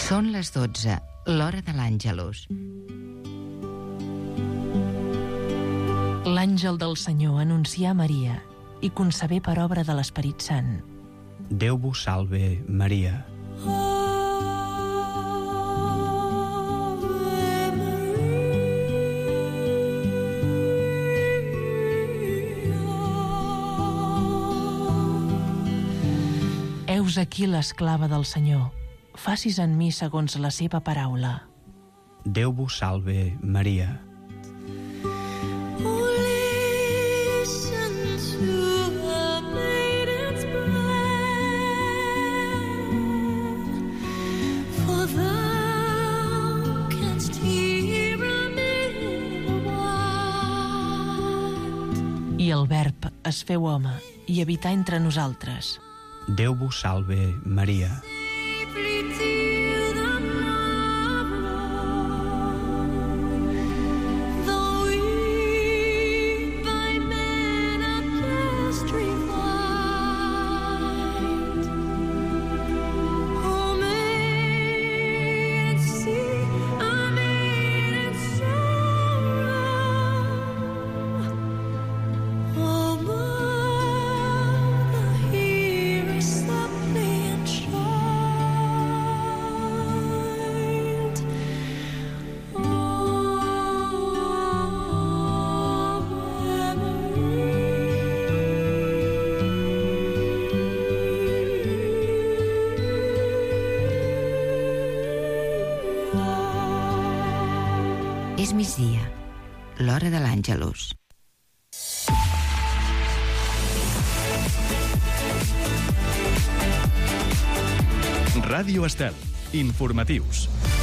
Són les 12, l'hora de l'Àngelus. L'àngel del Senyor anuncià a Maria i concebé per obra de l'Esperit Sant. Déu vos salve, Maria. Heus aquí l'esclava del Senyor. Facis en mi segons la seva paraula. Déu vos salve, Maria. I el Verb es feu home i habità entre nosaltres. Déu vos salve, Maria. És migdia, l'hora de l'Àngelus. Ràdio Estel. Informatius.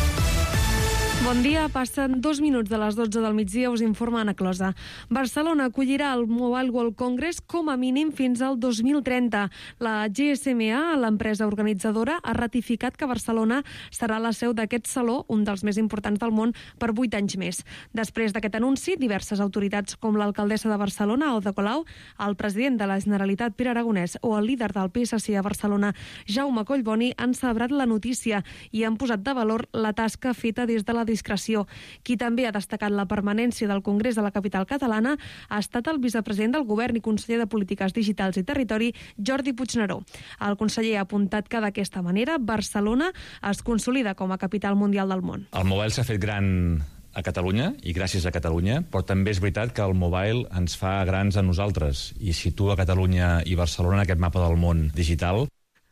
Bon dia, passen 2 minuts de les 12 del migdia, us informa Anna Closa. Barcelona acollirà el Mobile World Congress com a mínim fins al 2030. La GSMA, l'empresa organitzadora, ha ratificat que Barcelona serà la seu d'aquest saló, un dels més importants del món, per 8 anys més. Després d'aquest anunci, diverses autoritats com l'alcaldessa de Barcelona, Ada Colau, el president de la Generalitat, Pere Aragonès, o el líder del PSC a Barcelona, Jaume Collboni, han celebrat la notícia i han posat de valor la tasca feta des de la discreció. Qui també ha destacat la permanència del Congrés de la capital catalana ha estat el vicepresident del Govern i conseller de Polítiques Digitals i Territori, Jordi Puigneró. El conseller ha apuntat que d'aquesta manera Barcelona es consolida com a capital mundial del món. El mobile s'ha fet gran a Catalunya i gràcies a Catalunya, però també és veritat que el mobile ens fa grans a nosaltres i situa Catalunya i Barcelona en aquest mapa del món digital.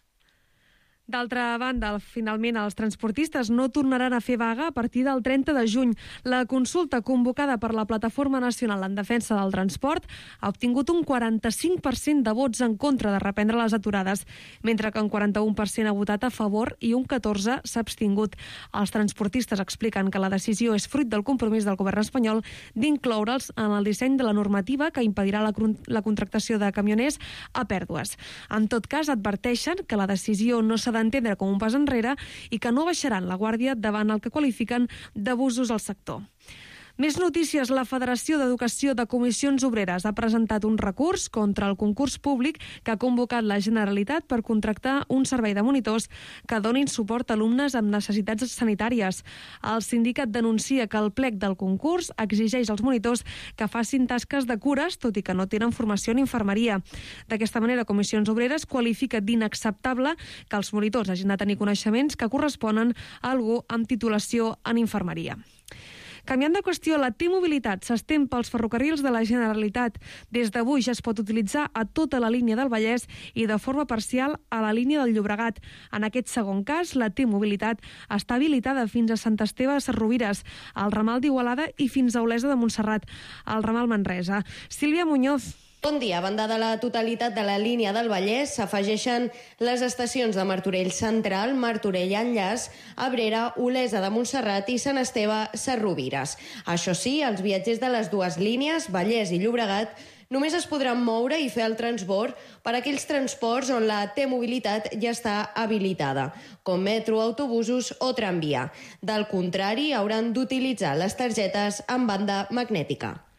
D'altra banda, finalment els transportistes no tornaran a fer vaga a partir del 30 de juny. La consulta convocada per la Plataforma Nacional en Defensa del Transport ha obtingut un 45% de vots en contra de reprendre les aturades, mentre que un 41% ha votat a favor i un 14% s'ha abstingut. Els transportistes expliquen que la decisió és fruit del compromís del govern espanyol d'incloure'ls en el disseny de la normativa que impedirà la contractació de camioners a pèrdues. En tot cas, adverteixen que la decisió no s'ha d'entendre com un pas enrere i que no baixaran la guàrdia davant el que qualifiquen d'abusos al sector. Més notícies. La Federació d'Educació de Comissions Obreres ha presentat un recurs contra el concurs públic que ha convocat la Generalitat per contractar un servei de monitors que donin suport a alumnes amb necessitats sanitàries. El sindicat denuncia que el plec del concurs exigeix als monitors que facin tasques de cures, tot i que no tenen formació en infermeria. D'aquesta manera, Comissions Obreres qualifica d'inacceptable que els monitors hagin de tenir coneixements que corresponen a algú amb titulació en infermeria. Canviant de qüestió, la T-Mobilitat s'estén pels ferrocarrils de la Generalitat. Des d'avui ja es pot utilitzar a tota la línia del Vallès i de forma parcial a la línia del Llobregat. En aquest segon cas, la T-Mobilitat està habilitada fins a Sant Esteve de Sesrovires, al ramal d'Igualada i fins a Olesa de Montserrat, al ramal Manresa. Sílvia Muñoz. Bon dia. A banda de la totalitat de la línia del Vallès, s'afegeixen les estacions de Martorell Central, Martorell Enllaç, Abrera, Olesa de Montserrat i Sant Esteve Sesrovires. Això sí, els viatgers de les dues línies, Vallès i Llobregat, només es podran moure i fer el transbord per a aquells transports on la T-Mobilitat ja està habilitada, com metro, autobusos o tramvia. Del contrari, hauran d'utilitzar les targetes amb banda magnètica.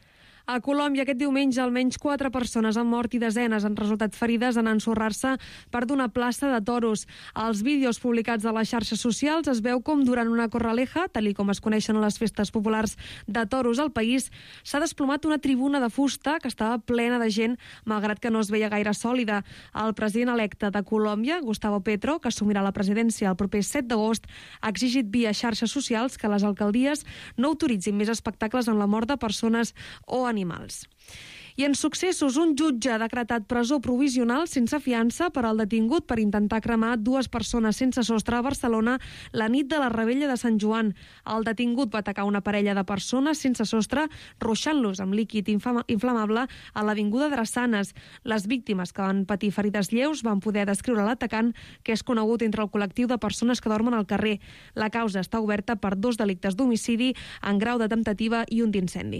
A Colòmbia aquest diumenge almenys 4 persones han mort i desenes han resultat ferides en ensorrar-se per d'una plaça de toros. Als vídeos publicats a les xarxes socials es veu com durant una corraleja, tal com es coneixen a les festes populars de toros al país, s'ha desplomat una tribuna de fusta que estava plena de gent, malgrat que no es veia gaire sòlida. El president electe de Colòmbia, Gustavo Petro, que assumirà la presidència el proper 7 d'agost, ha exigit via xarxes socials que les alcaldies no autoritzin més espectacles amb la mort de persones o animals. I en successos, un jutge ha decretat presó provisional sense fiança per al detingut per intentar cremar 2 persones sense sostre a Barcelona la nit de la Revetlla de Sant Joan. El detingut va atacar una parella de persones sense sostre ruixant-los amb líquid inflamable a l'avinguda Drassanes. Les víctimes que van patir ferides lleus van poder descriure l'atacant, que és conegut entre el col·lectiu de persones que dormen al carrer. La causa està oberta per 2 delictes d'homicidi en grau de temptativa i un d'incendi.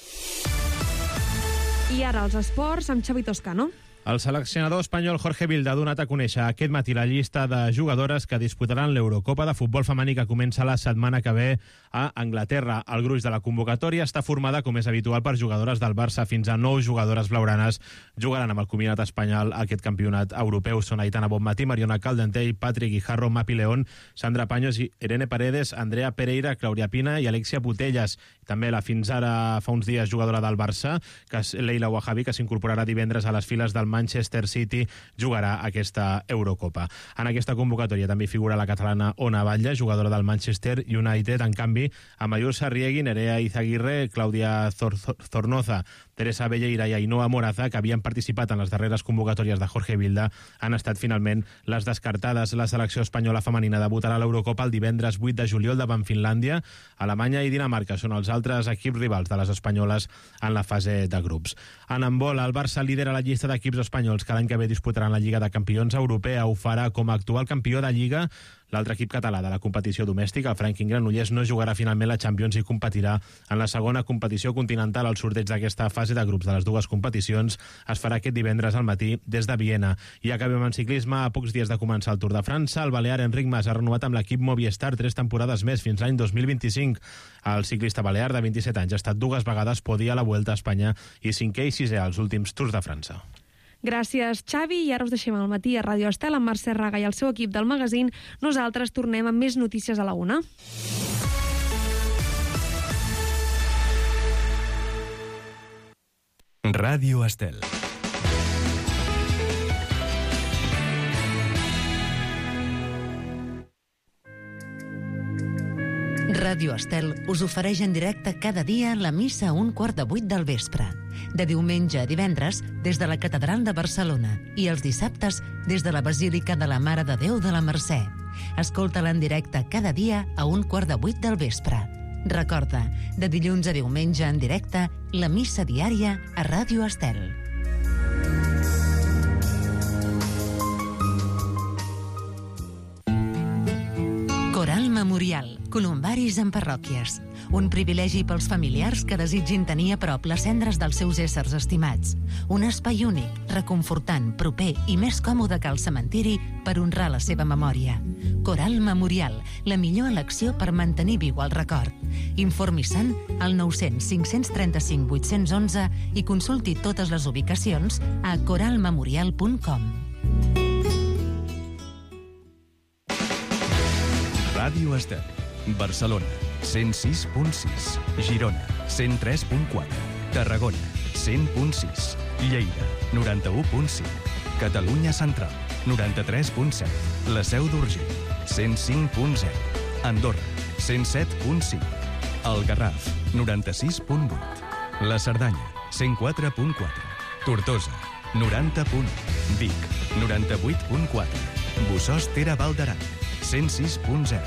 I ara els esports amb Xavi Toscano. El seleccionador espanyol Jorge Vilda ha donat a conèixer aquest matí la llista de jugadores que disputaran l'Eurocopa de futbol femení que comença la setmana que ve a Anglaterra. El gruix de la convocatòria està formada, com és habitual, per jugadores del Barça. Fins a 9 jugadores blaugranes jugaran amb el combinat espanyol aquest campionat europeu. Són Aitana Bonmatí, Mariona Caldentey, Patrick Guijarro, Mapi León, Sandra Paños, Irene Paredes, Andrea Pereira, Claudia Pina i Alexia Putelles. També la fins ara fa uns dies jugadora del Barça, que és Leila Wahabi, que s'incorporarà divendres a les files del Manchester City, jugarà aquesta Eurocopa. En aquesta convocatòria també figura la catalana Ona Batlle, jugadora del Manchester United. En canvi, Amayur Sarriegui, Nerea Izaguirre, Clàudia Zornoza, Teresa Belleira i Ainhoa Moraza, que havien participat en les darreres convocatòries de Jorge Vilda, han estat finalment les descartades. La selecció espanyola femenina debutarà a l'Eurocopa el divendres 8 de juliol davant Finlàndia. Alemanya i Dinamarca són els altres equips rivals de les espanyoles en la fase de grups. En handbol, el Barça lidera la llista d'equips espanyols que l'any que ve disputaran la Lliga de Campions Europea. Ho farà com a actual campió de Lliga. L'altre equip català de la competició domèstica, el Franklin Granollers, no jugarà finalment la Champions i competirà en la segona competició continental. El sorteig d'aquesta fase de grups de les dues competicions es farà aquest divendres al matí des de Viena. I acabem en ciclisme. A pocs dies de començar el Tour de França, el balear Enric Mas ha renovat amb l'equip Movistar 3 temporades més, fins l'any 2025. El ciclista balear de 27 anys ha estat 2 vegades podi a la Vuelta a Espanya i 5è i 6è als últims Tours de França. Gràcies, Xavi. I ara us deixem al matí a Ràdio Estel amb Mercè Raga i el seu equip del magazín. Nosaltres tornem amb més notícies a la 1. Ràdio Estel. Ràdio Estel us ofereix en directe cada dia la missa a 7:15 del vespre. De diumenge a divendres des de la Catedral de Barcelona i els dissabtes des de la Basílica de la Mare de Déu de la Mercè. Escolta-la en directe cada dia a 7:15 del vespre. Recorda, de dilluns a diumenge en directe, la missa diària a Ràdio Estel. Coral Memorial, columbaris en parròquies. Un privilegi pels familiars que desitgin tenir a prop les cendres dels seus éssers estimats. Un espai únic, reconfortant, proper i més còmode que el cementiri per honrar la seva memòria. Coral Memorial, la millor elecció per mantenir viu el record. Informi-se'n al 900 535 811 i consulti totes les ubicacions a coralmemorial.com. Ràdio Estel. Barcelona, 106.6. Girona, 103.4. Tarragona, 100.6. Lleida, 91.5. Catalunya Central, 93.7. La Seu d'Urgell, 105.0. Andorra, 107.5. El Garraf, 96.8. La Cerdanya, 104.4. Tortosa, 90.1. Vic, 98.4. Bossòst Tere Val d'Aran, 106.0.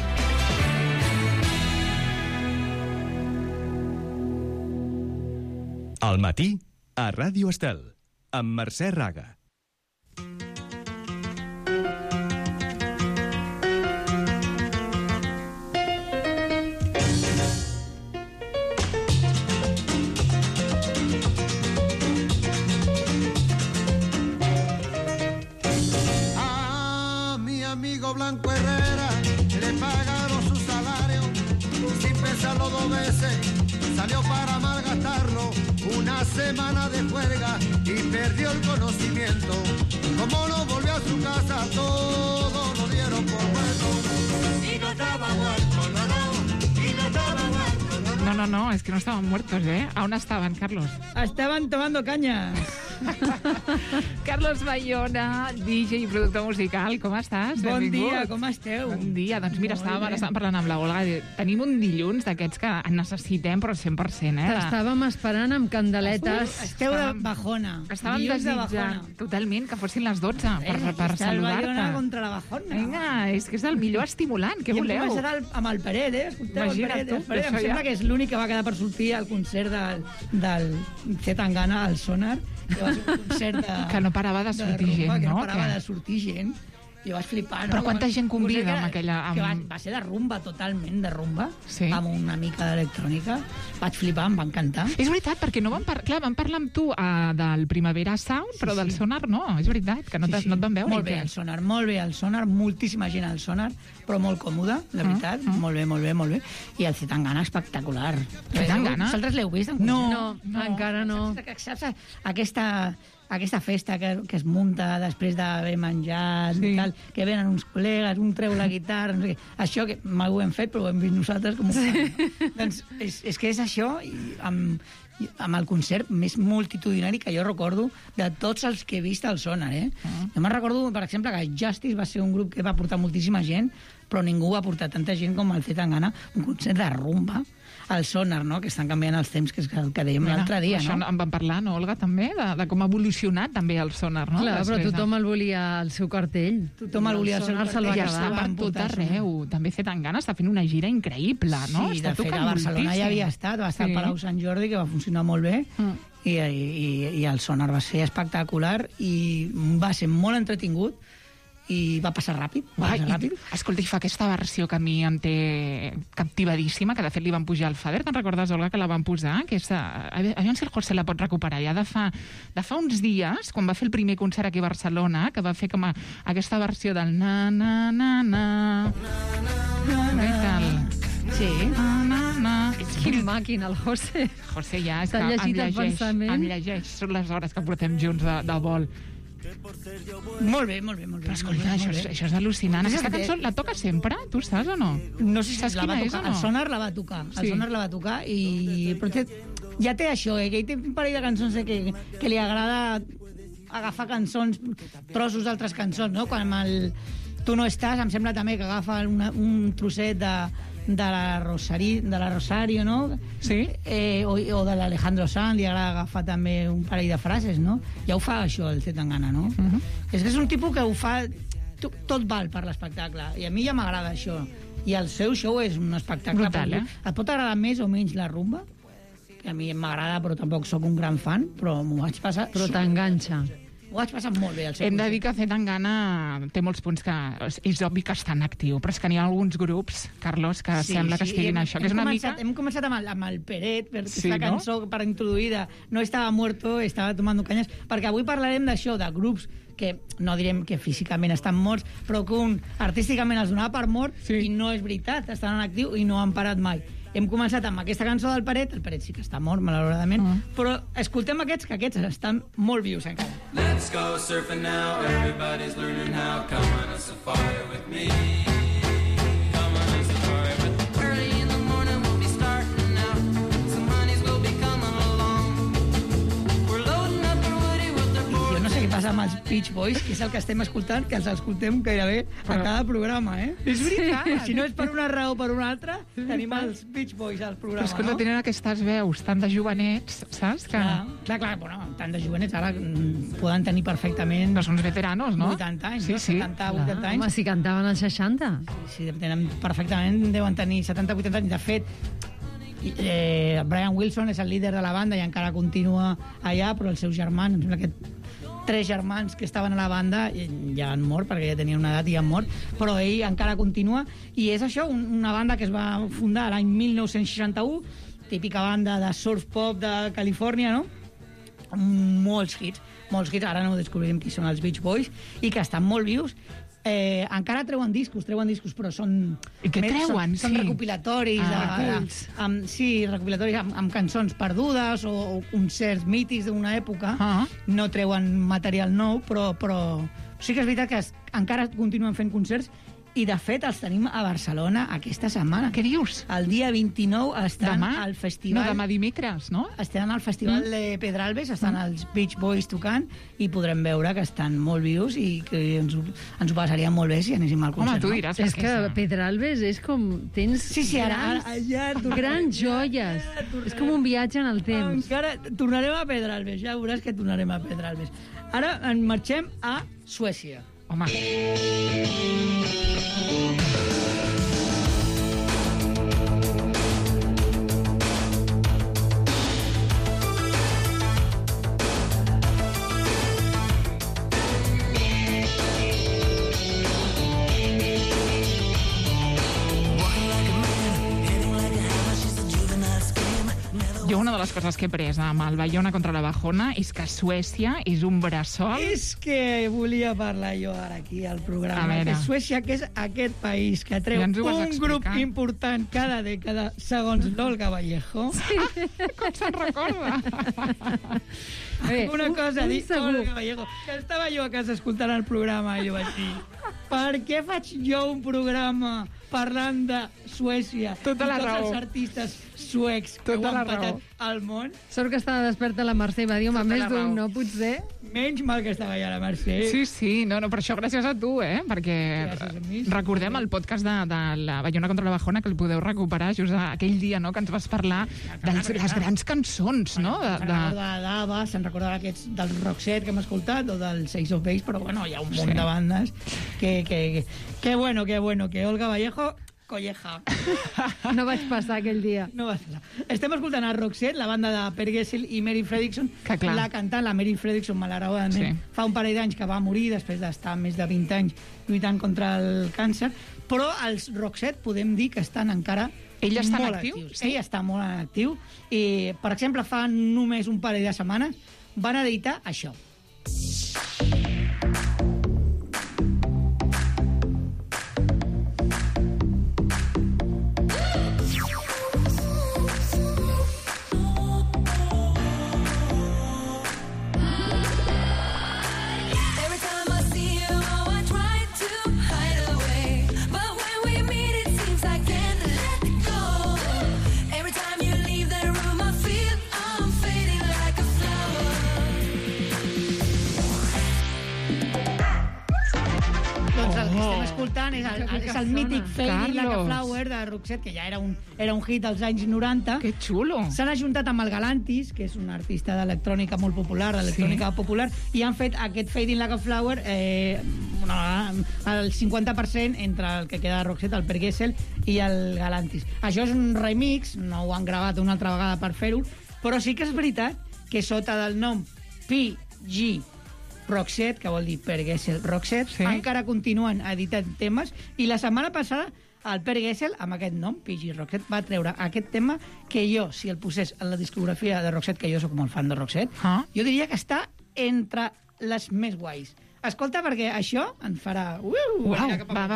Al matí, a Ràdio Estel, amb Mercè Raga. A mi amigo Blanco Herrera le pagaron su salario sin pensarlo 2 veces, salió para malgastarlo. Una semana de juerga y perdió el conocimiento. Como no volvió a su casa, todo lo dieron por muerto. Y no estaba muerto, no, y no estaba muerto, No, es que no estaban muertos, ¿eh? Aún estaban, Carlos. Estaban tomando caña. Carlos Bayona, DJ i productor musical, com estàs? Bon Benvingut. dia, com esteu? Bon dia, doncs mira, estàvem parlant amb la Olga. Tenim un dilluns d'aquests que en necessitem, però 100%, eh? T'estàvem esperant amb candeletes. Esteu de bajona. Estàvem Dilluns de desitjant bajona. totalment que fossin les 12 per Està el Bayona saludar-te. contra la bajona. Vinga, és que és el millor estimulant. Què I hem voleu? començat amb el Peret, Escolteu, Imagina't el Peret. tu, El Peret, em això sembla ja. que és l'únic que va quedar per sortir al concert del Zetangana al Sonar, que va ser un concert Que no parava de sortir rumba, gent, que no? no parava Que- de sortir gent. I vaig flipar, no? Però quanta gent convida que amb aquella- Que amb- va ser de rumba, totalment de rumba, Sí. amb una mica d'electrònica. Vaig flipar, em va encantar. És veritat, perquè no vam parlar amb tu del Primavera Sound, però del Sonar no, és veritat, que no et van veure. Molt bé, el Sonar, molt bé, el Sonar, moltíssima gent al Sonar, però molt còmode, la veritat, molt bé, molt bé, molt bé. I el Zetangana espectacular. Zetangana? Vosaltres l'heu vist? No, encara no. Saps aquesta festa que es munta després d'haver menjat, Sí. tal, que venen uns col·legues, un treu la guitarra, no sé què. Això que mai ho hem fet, però ho hem vist nosaltres com ho fan. No? Doncs és que és això, i amb el concert més multitudinari que jo recordo de tots els que he vist al Sonar, eh? Jo me'n recordo, per exemple, que Justice va ser un grup que va portar moltíssima gent, però ningú va portar tanta gent com el Zetangana, un concert de rumba al Sonar, no? Que estan canviant els temps, que és el que dèiem l'altre dia, això no? en vam parlar, no, Olga, també, de com ha evolucionat també el Sonar, no? Clar, però Després de- tothom el volia al seu cartell. Tothom el volia al seu Sonar se'l va cartell. Ja està quedar. per van tot portar arreu. També Zetangana està fent una gira increïble, no? Sí, està de fet, tocant a Barcelona moltíssim. ja havia estat, va estar al Palau Sant Jordi, que va funcionar molt bé, i el Sonar va ser espectacular, i va ser molt entretingut, i va passar ràpid. Escolta, i fa aquesta versió que a mi em té captivadíssima, que de fet li van pujar al Fader, te'n recordes, Olga, que la van posar? Que és, aviam si el José la pot recuperar, ja de fa uns dies, quan va fer el primer concert aquí a Barcelona, que va fer com aquesta versió del na-na-na-na... Què tal? Sí. Na-na-na... Quin màquina, el José. José ja és T'ha que llegit el pensament? em llegeix, són les hores que portem junts de vol. Molt bé. Però escolta, això és al·lucinant. Aquesta cançó la toca sempre? Tu saps o no? No sé si saps la va quina és tocar. o no? El Sonar la va tocar. Sí. El Sonar la va tocar, però ja té això, que ell té un parell de cançons que li agrada agafar cançons, trossos d'altres cançons, no? Quan amb el Tu no estàs, em sembla també que agafa un trosset de la Rosario, no? Sí. O de l'Alejandro Sanz, li agrada agafar també un parell de frases, no? Ja ho fa això, el Zetangana, no? És que és un tipus que ho fa... Tot val per l'espectacle, i a mi ja m'agrada això. I el seu show és un espectacle... Brutal, eh? Et pot agradar més o menys la rumba, que a mi m'agrada, però tampoc sóc un gran fan, però m'ho vaig passar... Però t'enganxa. Ho vaig passar molt bé, el seu Hem de concert. dir que Zetangana té molts punts que és obvi que està en actiu, però és que n'hi ha alguns grups, Carlos, que sembla que estiguin això, que és una mica... Hem començat amb el Peret, perquè Sí, la no? cançó per introduïda no estava muerto, estava tomando cañas, perquè avui parlarem d'això, de grups que no direm que físicament estan morts, però que un artísticament els donava per mort, i no és veritat, estan en actiu i no han parat mai. Hem començat amb aquesta cançó del Peret, el Peret sí que està mort, malauradament, però escoltem aquests, que aquests estan molt vius encara. Let's go surfing now, everybody's learning how. Come on a safari with me. Come on a safari with me. Early in the morning we'll be starting out. Some honeys will be coming along. We're loading up our woody with the Jo no sé què passa amb els Beach Boys, que és el que estem escoltant, que els escoltem gairebé a cada programa, eh? És veritat. Si no és per una raó o per una altra, tenim els Beach Boys al Però programa, escolta, no? tenen aquestes veus tan de jovenets, saps? Que... Clar, bueno, tant de jovenets ara poden tenir perfectament... No són uns veteranos, no? 80 anys, Sí, no? sí. 70, 80 anys. Home, si cantaven als 60. Sí, tenen perfectament, deuen tenir 70, 80 anys. De fet, Brian Wilson és el líder de la banda i encara continua allà, però els seus germans, em sembla que 3 germans que estaven a la banda ja han mort, perquè ja tenien una edat i han mort, però ell encara continua, i és això, una banda que es va fundar l'any 1961, típica banda de surf pop de Califòrnia, no? Molts hits, ara no descobrirem qui són els Beach Boys, i que estan molt vius. encara treuen discos, però són... I què treuen? Són recopilatoris. Recopilatoris amb cançons perdudes o concerts mítics d'una època. No treuen material nou, però sí que és veritat que encara continuen fent concerts i, de fet, els tenim a Barcelona aquesta setmana. Què dius? El dia 29 estan al festival... No, demà dimecres, no? Estan al festival de Pedralbes, estan els Beach Boys tocant i podrem veure que estan molt vius i que ens ho passaríem molt bé si anéssim al concert. Home, tu diràs. És que Pedralbes és com... Tens grans joies. És com un viatge en el temps. Encara tornarem a Pedralbes, ja veuràs que tornarem a Pedralbes. Ara en marxem a Suècia. Home. Jo una de les coses que he pres amb el Bayona contra la Bajona és que Suècia és un bressol... És que volia parlar jo ara aquí al programa. Que Suècia, que és aquest país que treu un grup important cada dècada, segons l'Olga Vallejo. Sí. Com se'n recorda? Una cosa, dic, Olga Vallejo, que estava jo a casa escoltant el programa i jo vaig dir, per què faig jo un programa parlant de Suècia i tots els artistes suecs que ho han patat al món? Sort que estava desperta la Mercè i va dir, home, més d'un, no? Potser... Menys mal que estava ja la Mercè. Sí, no, per això gràcies a tu, perquè recordem el podcast de la Bayona contra la Bajona, que el podeu recuperar just aquell dia, no?, que ens vas parlar de les grans cançons, no? Se'n recorda d'Ava, se'n recorda d'aquests del Roxette que hem escoltat, o del Ace of Base, però bueno, hi ha un munt de bandes que bueno, que Olga Vallejo colleja. No vaig passar aquell dia. No vaig passar. Estem escoltant a Roxette, la banda de Per Gessle i Mary Fredriksson. La cantant, la Mary Fredriksson, malauradament, fa un parell d'anys que va morir després d'estar més de 20 anys lluitant contra el càncer, però els Roxette podem dir que estan encara Ell està molt actius. Ell està molt en actiu. I, per exemple, fa només un parell de setmanes van editar això. És el mític Fading Like a Flower de Roxette, que ja era un hit als anys 90. Que xulo! S'han ajuntat amb el Galantis, que és un artista d'electrònica molt popular, d'electrònica popular, i han fet aquest Fading Like a Flower el 50% entre el que queda de Roxette, el Per Gessle i el Galantis. Això és un remix, no ho han gravat una altra vegada per fer-ho, però sí que és veritat que sota del nom PG Roxette, que vol dir Per Gessle Roxette, encara continuen editant temes, i la setmana passada el Per Gessle, amb aquest nom, PG Roxette, va treure aquest tema que jo, si el posés en la discografia de Roxette, que jo sóc molt fan de Roxette, jo diria que està entre les més guais. Escolta, perquè això ens farà... Va.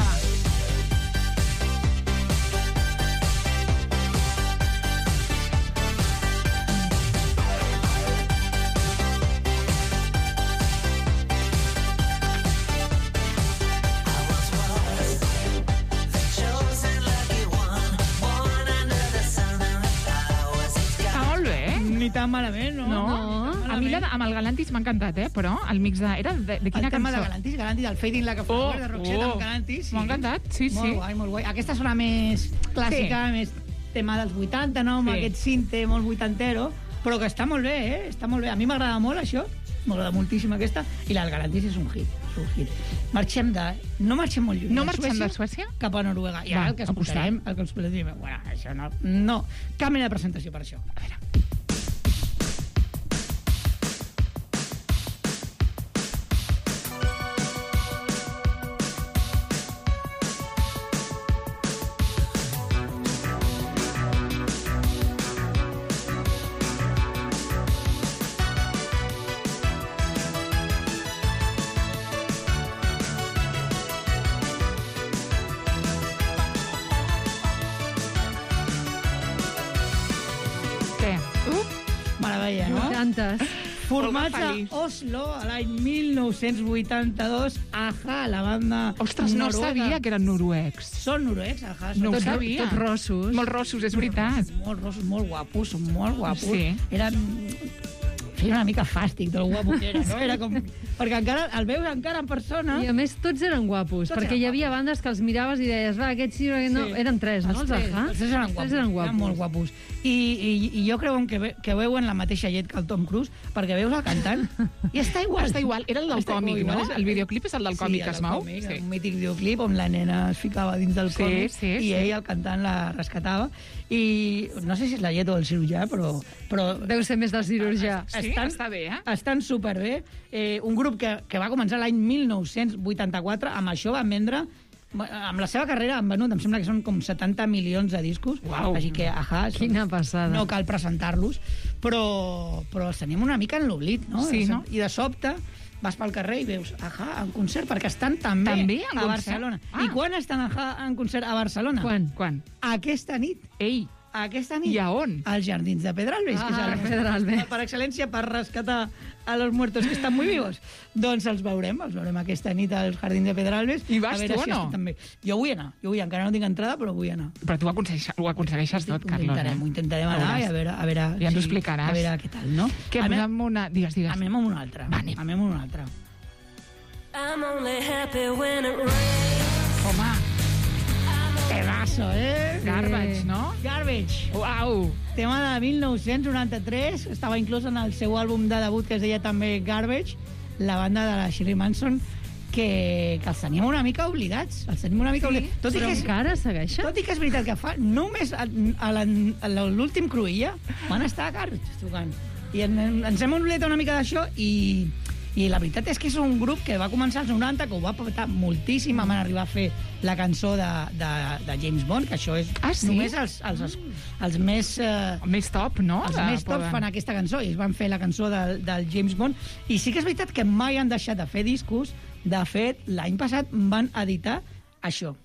Ni tan malament, no? A mi amb el Galantis m'ha encantat, però el mix de... Era de quina cançó? El tema de Galantis, del Fading Like a Flower, de Roxette amb Galantis. M'ha encantat, sí. Molt guai. Aquesta sona més clàssica, més tema dels 80, no? Amb aquest cinte molt vuitantero, però que està molt bé, Està molt bé. A mi m'agrada molt això, m'agrada moltíssim aquesta, i el Galantis és un hit. No marxem molt lluny. No marxem de Suècia? Cap a Noruega. I ara el que escoltarem, bueno, això no, cap mena de presentació per això. A veure. deia, no? Tantes. Formats a feliç. Oslo a l'any 1982, Aja, la banda Ostres, no noruega. sabia que eren noruecs. Són noruecs, Aja. No ho tots sabia. Tots rossos. Molt rossos, és veritat. Molt rossos, molt guapos, són molt guapos. Sí. Feia una mica fàstic del guapo que era, no? Era com... Perquè encara el veus encara en persona... I a més tots eren guapos, Tots perquè eren hi havia bandes que els miraves i deies, va, aquests sí, no, Sí. eren tres, no? Els tres eren guapos. Eren molt guapos. I jo creu que veuen la mateixa llet que el Tom Cruise, perquè veus el cantant i està igual. Està igual. Era el del Està còmic, igual. no? El videoclip és el del còmic que es mou? Sí, un mític videoclip on la nena es ficava dins del Sí, còmic sí, i sí. ell, el cantant, la rescatava. I no sé si és la llet o el cirurgià, però Deu ser més del cirurgià. Sí, està bé, eh? estan superbé. Un grup que va començar l'any 1984, amb això van vendre, amb la seva carrera han venut, em sembla que són com 70 milions de discos. Uau. Així que, Quina passada. no cal presentar-los, però els tenim una mica en l'oblit, no? Sí, no? I de sobte vas pel carrer i veus en concert, perquè estan també També en a concert? Barcelona. Ah. I quan estan en concert a Barcelona? Quan? Aquesta nit. Ei, Aquesta nit. I a on? Als Jardins de Pedralbes, que és el Pedralbes. per excel·lència per rescatar a los muertos que estan muy vivos. Doncs els veurem aquesta nit als Jardins de Pedralbes. I vas A veure tu o si no? estic també. Jo vull anar, encara no tinc entrada, però vull anar. Però tu ho aconsegueixes tot, Carlos. Ho intentarem anar i a veure... Ja ens ho explicaràs. A veure què tal, no? Que anem amb una... Digues. Anem amb una altra. Va, anem. Anem amb una altra. I'm only happy when it rains. Home, Temazo, Garbage, no? Garbage. Uau! Tema de 1993, estava inclòs en el seu àlbum de debut que es deia també Garbage, la banda de la Shirley Manson, que els teníem una mica oblidats. Els tenim una mica oblidats. Tot Però encara segueixen? Tot i que és veritat que fa només a l'últim Cruïlla van estar a Garbage tocant. I ens hem oblidat una mica d'això i la veritat és que és un grup que va començar als 90, que ho va petar moltíssim, van arribar a fer la cançó de James Bond, que això és només els més... més top, no? Els més top fan aquesta cançó, i es van fer la cançó del James Bond, i sí que és veritat que mai han deixat de fer discos. De fet, l'any passat van editar això.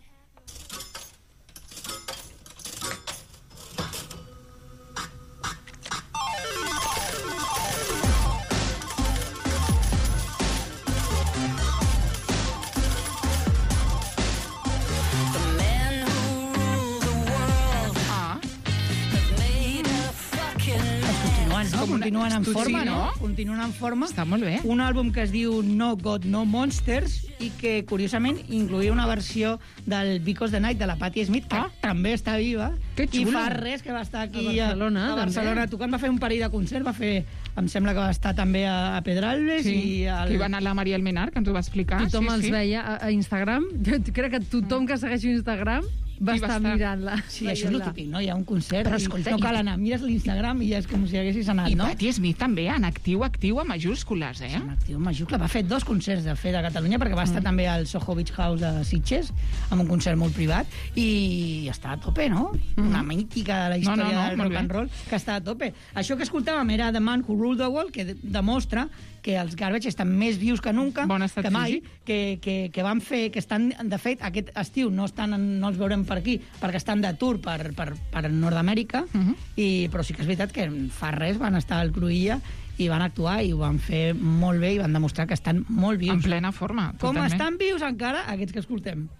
Continuen en forma, no? Continuen en forma. Està molt bé. Un àlbum que es diu No God, No Monsters i que, curiosament, incluïa una versió del Because the Night de la Patti Smith, que també està viva. Que xulo. I fa res que va estar aquí A Barcelona, tocant. Va fer un parell de concerts, em sembla que va estar també a Pedralbes. Sí, que hi va anar la Maria Almenar, que ens ho va explicar. Tothom els veia a Instagram. Jo crec que tothom que segueixi Instagram va estar mirant-la. Sí, això és el típic, no? Hi ha un concert, però escolta, no cal anar, mires l'Instagram i ja és com si haguessis anat, no? I Patti Smith també, en actiu a majúscules, eh? En actiu a majúscules. Va fer 2 concerts de fet a Catalunya, perquè va estar també al Soho Beach House de Sitges, amb un concert molt privat, i està a tope, no? Una mítica de la història del rock and roll, que està a tope. Això que escoltàvem era The Man Who Ruled the World, que demostra que els Garbage estan més vius que nunca, que mai, que van fer, que estan, de fet, aquest estiu no els veurem per aquí, perquè estan de tour per Nord-Amèrica, però sí que és veritat que fa res van estar al Cruïlla i van actuar i ho van fer molt bé i van demostrar que estan molt vius. En plena forma, Com totalment. estan vius encara aquests que escoltem?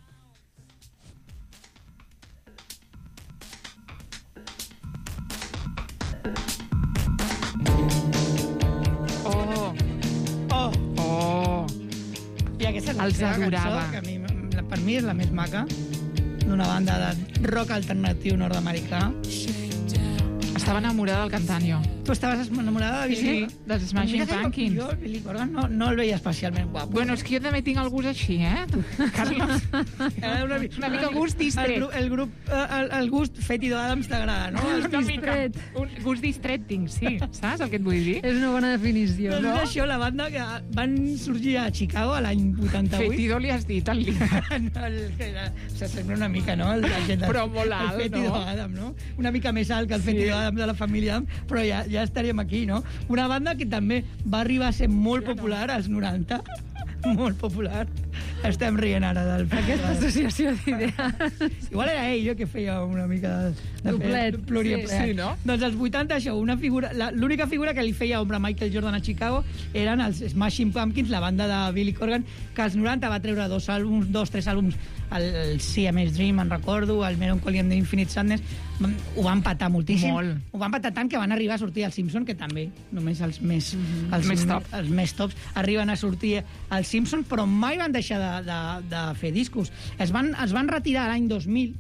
I aquesta és la Els seva adorava. cançó, que per mi és la més maca, d'una banda de rock alternatiu nord-americà. Estava enamorada del cantant, jo. Tu estaves enamorada de Billy Corgan? Sí, dels Smashing Pumpkins. Jo, Billy Corgan, no el veia especialment guapo. Bueno, és que jo també tinc el gust així, eh? Carlos. Una mica gust distret. El gust Fetido Adams t'agrada, no? Una mica. Un gust distret tinc, sí. Saps el que et vull dir? És una bona definició. Doncs és això, la banda que van sorgir a Chicago l'any 88. Fetido li has dit, al líder. S'assembla una mica, no? Però molt alt, el Fetido no? Adam, no? Una mica més alt que el Fetido Adam de la família Adam, però ja estaríem aquí, no? Una banda que també va arribar a ser molt popular als 90, molt popular. Estem rient ara del... Aquesta associació d'idees. Igual era ell que feia una mica de Doblet. pluriempleat. Sí, no? Doncs als 80, això, l'única figura que li feia ombra a Michael Jordan a Chicago eren els Smashing Pumpkins, la banda de Billy Corgan, que als 90 va treure 3 àlbums, el CMS Dream, me'n recordo, el Melancholy and the Infinite Sadness, ho van patar moltíssim. Molt. Ho van patar tant que van arribar a sortir als Simpson, que també, només els més tops arriben a sortir als Simpson, però mai van deixar de fer discos. Es van retirar l'any 2000,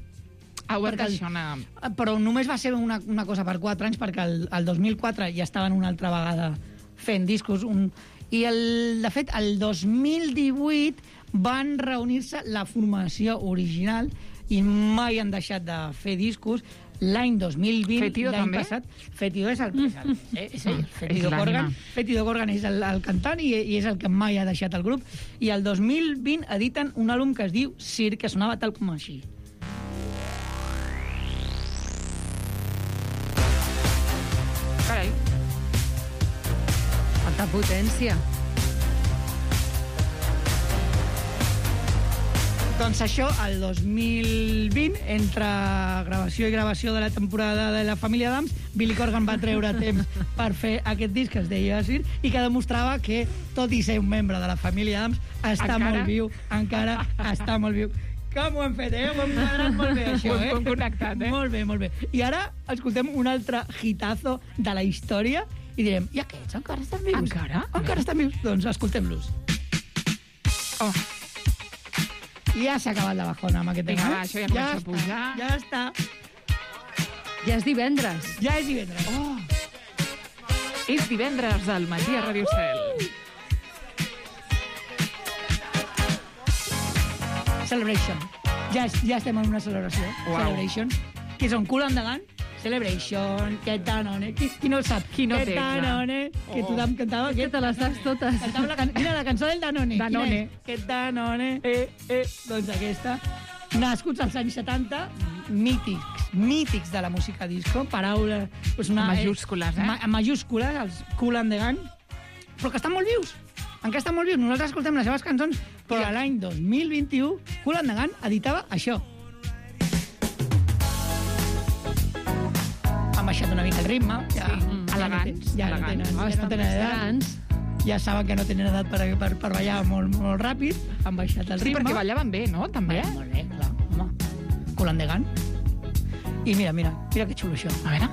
però només va ser una cosa per 4 anys, perquè el 2004 ja estaven una altra vegada fent discos. I, de fet, el 2018 van reunir-se la formació original i mai han deixat de fer discos. L'any 2020, Fetido l'any també? passat... Fetido és ell. Fetido Corgan és el cantant i és el que mai ha deixat el grup. I el 2020 editen un àlbum que es diu Sir, que sonava tal com així. Carai. Alta potència. Doncs això, el 2020, entre gravació i gravació de la temporada de la família Adams, Billy Corgan va treure temps per fer aquest disc que es deia Sir i que demostrava que, tot i ser un membre de la família Adams, encara està molt viu. Com ho hem fet, Ho hem quadrat molt bé, això, Ho hem connectat, Molt bé, molt bé. I ara escoltem un altre hitazo de la història i direm, i aquests encara estan vius? Encara? Encara estan vius? Doncs escoltem-los. Oh. Ja s'ha acabat la bajona amb aquest Vinga, tema. va, això ja comença a pujar. Ja està. Ja és divendres. Ja és divendres. Oh. És divendres al matí a Radio Cel. Celebration. Ja estem en una celebració. Uau. Celebration. Que són Kool and the Gang. Celebration, que tanone. Qui no el sap? Qui no que té, clar. tanone. Que tothom cantava. Que te les saps totes. Mira, la cançó del Danone. Danone. Quina és? Que tanone. Doncs aquesta. Nascuts als anys 70, mítics de la música disco, paraules... Pues Majúscules, En majúscules, els Kool and the Gang, però que estan molt vius. Encara estan molt vius. Nosaltres escoltem les seves cançons, però a l'any 2021, Kool and the Gang editava això. Han baixat una mica el ritme. Elegants. Ja no tenen edat. Ja saben que no tenen edat per ballar molt ràpid. Han baixat el ritme. Sí, perquè ballaven bé, no? També. Molt bé, clar. Home, Kool and the Gang. I mira que xulo això. A veure.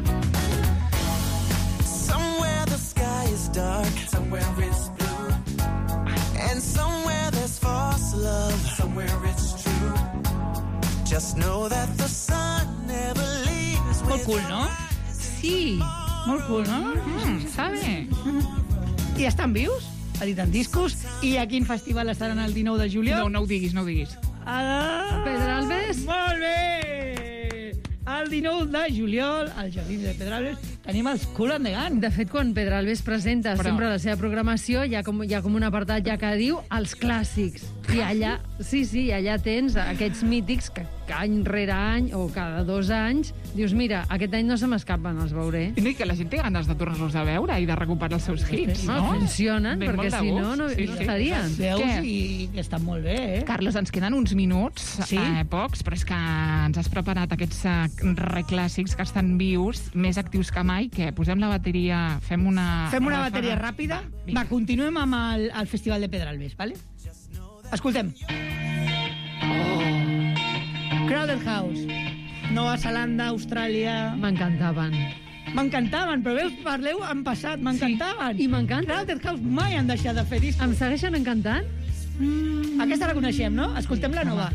Somewhere the sky is dark, somewhere it's blue, and somewhere there's false love, somewhere it's true. Just know that the sun never leaves. Molt cool, no? Sí. Molt cool, no? Sabe. I estan vius, editen discos, i a quin festival estaran el 19 de juliol? No ho diguis. Pedralbes? Molt bé! El 19 de juliol, als Jardins de Pedralbes, tenim els Kool and the Gang. De fet, quan Pedralbes presenta sempre la seva programació, hi ha com un apartat ja que diu els clàssics. I allà, allà tens aquests mítics que any rere any, o cada 2 anys, dius, mira, aquest any no se m'escapen, els veuré. I que la gent té ganes de tornar-los a veure i de recuperar els seus hits, no? Funcionen, perquè si no estarien. Veus i que estan molt bé, Carlos, ens queden uns minuts, pocs, però és que ens has preparat aquests reclàssics que estan vius, més actius que mai, que posem la bateria, fem una bateria ràpida? Va, continuem amb el Festival de Pedralbes, vale? Escoltem. Crowded House. Nova Zelanda, Austràlia... M'encantaven, però veus, parleu en passat, m'encantaven. I m'encanta. Crowded House mai han deixat de fer discos. Em segueixen encantant? Aquesta la coneixem, no? Escoltem la nova.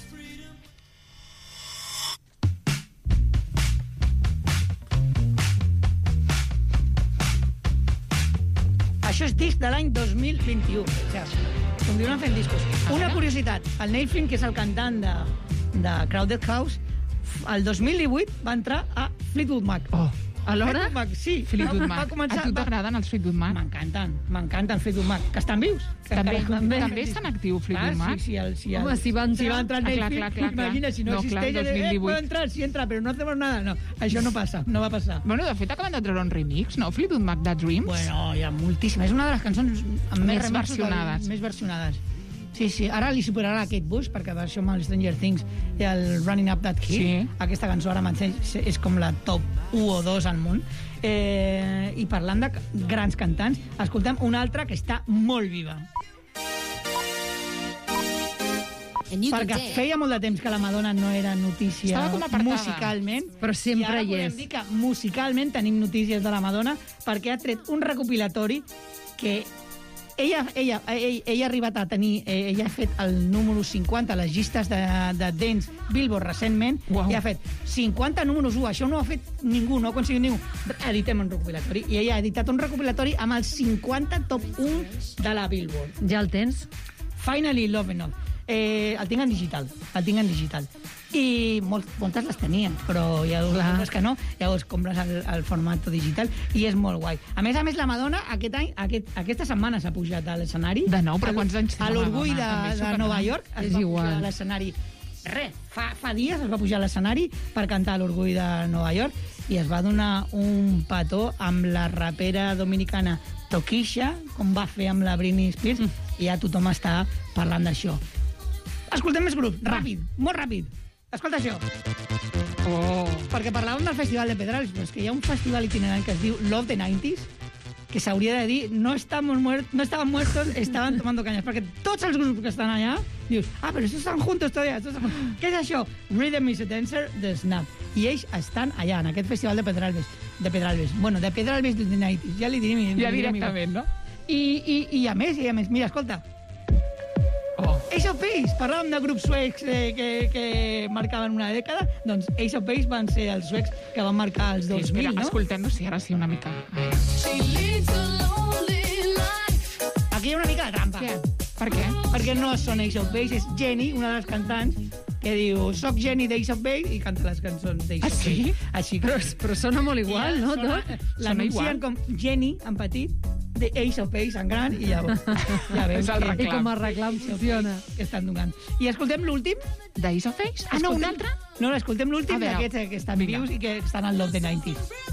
Això és disc de l'any 2021. Continuen fent discos. Una curiositat, el Neil Flynn, que és el cantant de Crowded House, el 2018 va entrar a Fleetwood Mac. Alhora? Fleetwood Mac, sí. Fleetwood Va Mac. començar- A tu t'agraden els Fleetwood Mac? M'encanten els Fleetwood Mac, que estan vius. Que També estan actius, Fleetwood Mac? Home, si va entrar Netflix, imagina, si no existeix, puede entrar, si entra, però no hacemos nada. No, això no passa, no va passar. Bueno, de fet, acaben de treure un remix, no? Fleetwood Mac de Dreams. Bueno, hi ha moltíssimes. És una de les cançons amb Més remixos versionades. Més versionades. Sí, ara li superarà Kate Bush, perquè va això amb el Stranger Things i el Running Up That Hill. Sí. Aquesta cançó ara mateix és com la top 1 o 2 al món. I parlant de grans cantants, escoltem una altra que està molt viva. Perquè feia molt de temps que la Madonna no era notícia Estava com apartada. musicalment. Però sempre i ara hi és. podem dir que musicalment tenim notícies de la Madonna perquè ha tret un recopilatori que ella ha arribat a tenir, ella ha fet el número 50 a les llistes de dance Billboard recentment, i ha fet 50 números 1, això no ho ha fet ningú, no ho ha aconseguit ningú. Editem un recopilatori, i ella ha editat un recopilatori amb els 50 top 1 de la Billboard. Ja el tens? Finally Love Enough. El tinc en digital. I moltes les tenien, però hi ha dues que no, llavors compres el format digital i és molt guai. A més, la Madonna aquesta setmana s'ha pujat a l'escenari. De nou, però quants anys té a la l'Orgull Madonna? de Nova York es És va igual. pujar a l'escenari. Fa dies es va pujar a l'escenari per cantar a l'Orgull de Nova York i es va donar un petó amb la rapera dominicana Tokisha, com va fer amb la Britney Spears, i ja tothom està parlant d'això. Escoltem més grups, ràpid, molt ràpid. Escolta això. Perquè parlàvem del Festival de Pedralbes, però és que hi ha un festival itinerant que es diu Love the 90s, que s'hauria de dir no estaven muertos, estaven tomando cañas, perquè tots els grups que estan allà dius, però estos estan juntos todavía. Què és això? Rhythm is a Dancer de Snap. I ells estan allà, en aquest Festival de Pedralbes. Bueno, de Pedralbes de 90s, ja li diré. Ja directament, no? I a més, mira, escolta, Ace of Base, parlàvem de grups suecs que marcaven una dècada, doncs Ace of Base van ser els suecs que van marcar els 2000, no? Escoltem-nos, sí, ara sí, una mica. Aquí hi ha una mica de trampa. Per què? Perquè no són Ace of Base, és Jenny, una de les cantants, que diu, soc Jenny d'Ace of Base, i canta les cançons d'Ace of Base. sí? Així que... Però sona molt igual, no, tot? L'anuncien com Jenny, en petit, d'Ace of Base, en gran, i ja veus I com a reclam funciona. Que estan donant. I escoltem l'últim. D'Ace of Base? Ah, no, un altre? No, escoltem l'últim A veure, d'aquests que estan vius i que estan al Love the 90s.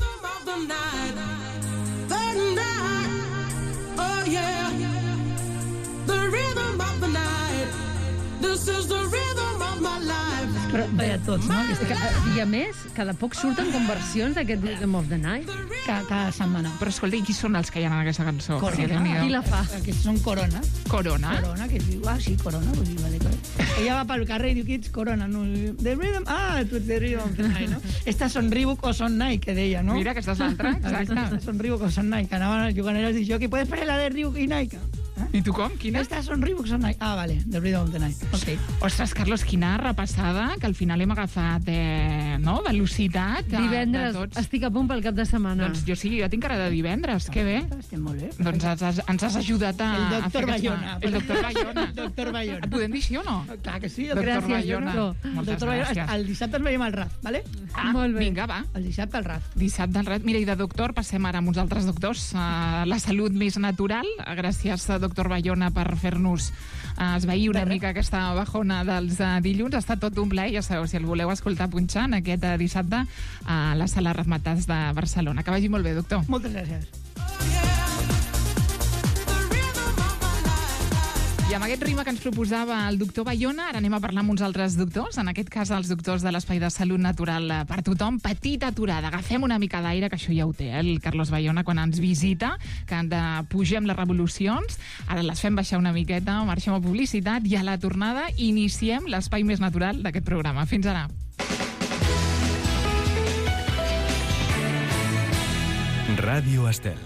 Oh yeah, the rhythm of the night. This is the rhythm of my life. Però bé a tots, no? I a més, cada poc surten conversions d'aquest Rhythm of the Night. Cada setmana. Però escolta, i qui són els que hi ha en aquesta cançó? Corona. Qui la fa? Aquests són Corona. Corona? Corona, que diu, sí, Corona. Pues, vale, ella va pel carrer i diu, qui ets Corona? No, the rhythm, tu ets the rhythm of the night, no? Estas són Reebok o són Nike, que deia, no? Mira, aquesta és l'altra, exacte. Estas són Reebok o són Nike, que anaven jugant allà i diu, ¿qui puedes poner la de Reebok i Nike? I tu com? Quina? Estas són Reebok, són Nike. Vale, the rhythm of the night. Okay. Ostres, Carlos, quina repassada, que al final hem agafat velocitat. Divendres, de tots. estic a punt pel cap de setmana. Doncs jo tinc cara de divendres, que bé. Estem molt bé. Doncs ens has ajudat a... El doctor Bayona. El doctor Bayona. El doctor Bayona. Podem dir sí o no? Clar que sí. Doctor Bayona. Moltes gràcies. El dissabte ens veiem al RAF, vale? Molt bé. Vinga, va. El dissabte al RAF. Dissabte al RAF. Mira, i de doctor passem ara amb uns altres doctors. La salut més natural. Gràcies, doctor Bayona, per fer-nos esvair una mica aquesta bajona dels dilluns. Ha estat tot un plaer, ja sabeu, si el voleu escoltar punxant aquest dissabte a la sala Razmataz de Barcelona. Que vagi molt bé, doctor. Moltes gràcies. I amb aquest ritme que ens proposava el doctor Bayona, ara anem a parlar amb uns altres doctors, en aquest cas els doctors de l'Espai de Salut Natural per Tothom. Petita aturada, agafem una mica d'aire, que això ja ho té, el Carlos Bayona, quan ens visita, que pugem les revolucions, ara les fem baixar una miqueta, marxem a publicitat i a la tornada iniciem l'espai més natural d'aquest programa. Fins ara. Ràdio Estel.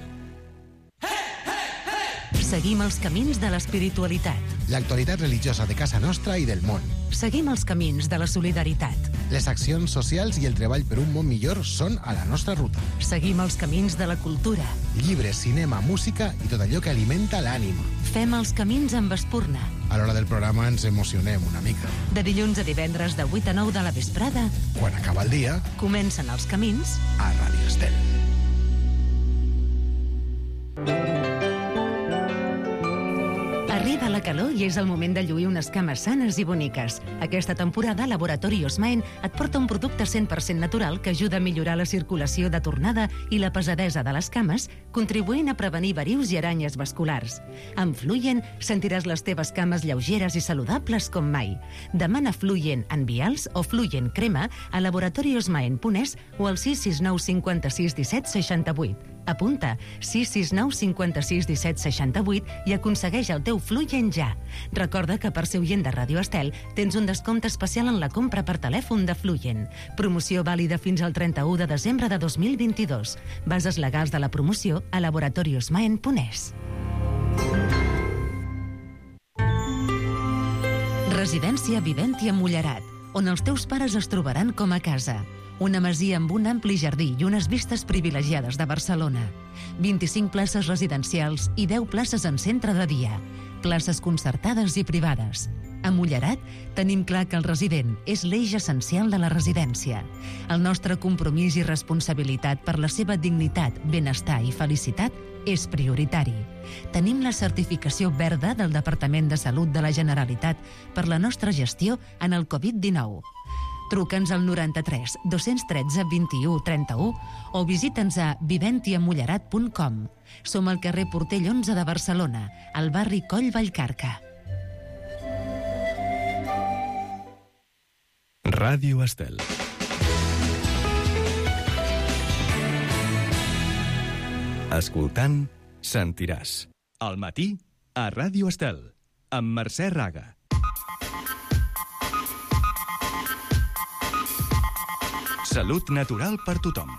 Seguim els camins de l'espiritualitat. L'actualitat religiosa de casa nostra i del món. Seguim els camins de la solidaritat. Les accions socials i el treball per un món millor són a la nostra ruta. Seguim els camins de la cultura. Llibres, cinema, música i tot allò que alimenta l'ànima. Fem els camins amb espurna. A l'hora del programa ens emocionem una mica. De dilluns a divendres de 8 a 9 de la vesprada, Quan acaba el dia, comencen els camins a Ràdio Estel. Arriba la calor i és el moment de lluir unes cames sanes i boniques. Aquesta temporada, Laboratori Osmaen et porta un producte 100% natural que ajuda a millorar la circulació de tornada i la pesadesa de les cames, contribuint a prevenir varius i aranyes vasculars. Amb Fluyen sentiràs les teves cames lleugeres i saludables com mai. Demana Fluyen en vials o Fluyen crema a laboratoriosmaen.es o al 669 56 17 68. Apunta 669 56 17 68 i aconsegueix el teu Fluyen ja. Recorda que per ser oient de Ràdio Estel tens un descompte especial en la compra per telèfon de Fluyen. Promoció vàlida fins al 31 de desembre de 2022. Bases legals de la promoció a laboratoriosmaen.es. Residència Viventi a Mullerat, on els teus pares es trobaran com a casa. Una masia amb un ampli jardí i unes vistes privilegiades de Barcelona. 25 places residencials i 10 places en centre de dia. Places concertades i privades. A Mullerat tenim clar que el resident és l'eix essencial de la residència. El nostre compromís i responsabilitat per la seva dignitat, benestar i felicitat és prioritari. Tenim la certificació verda del Departament de Salut de la Generalitat per la nostra gestió en el Covid-19. Truca'ns al 93 213 21 31 o visita'ns a viventiamullerat.com. Som al carrer Portell 11 de Barcelona, al barri Coll Vallcarca. Ràdio Estel. Escoltant, sentiràs. Al matí, a Ràdio Estel, amb Mercè Raga. Salut natural per tothom.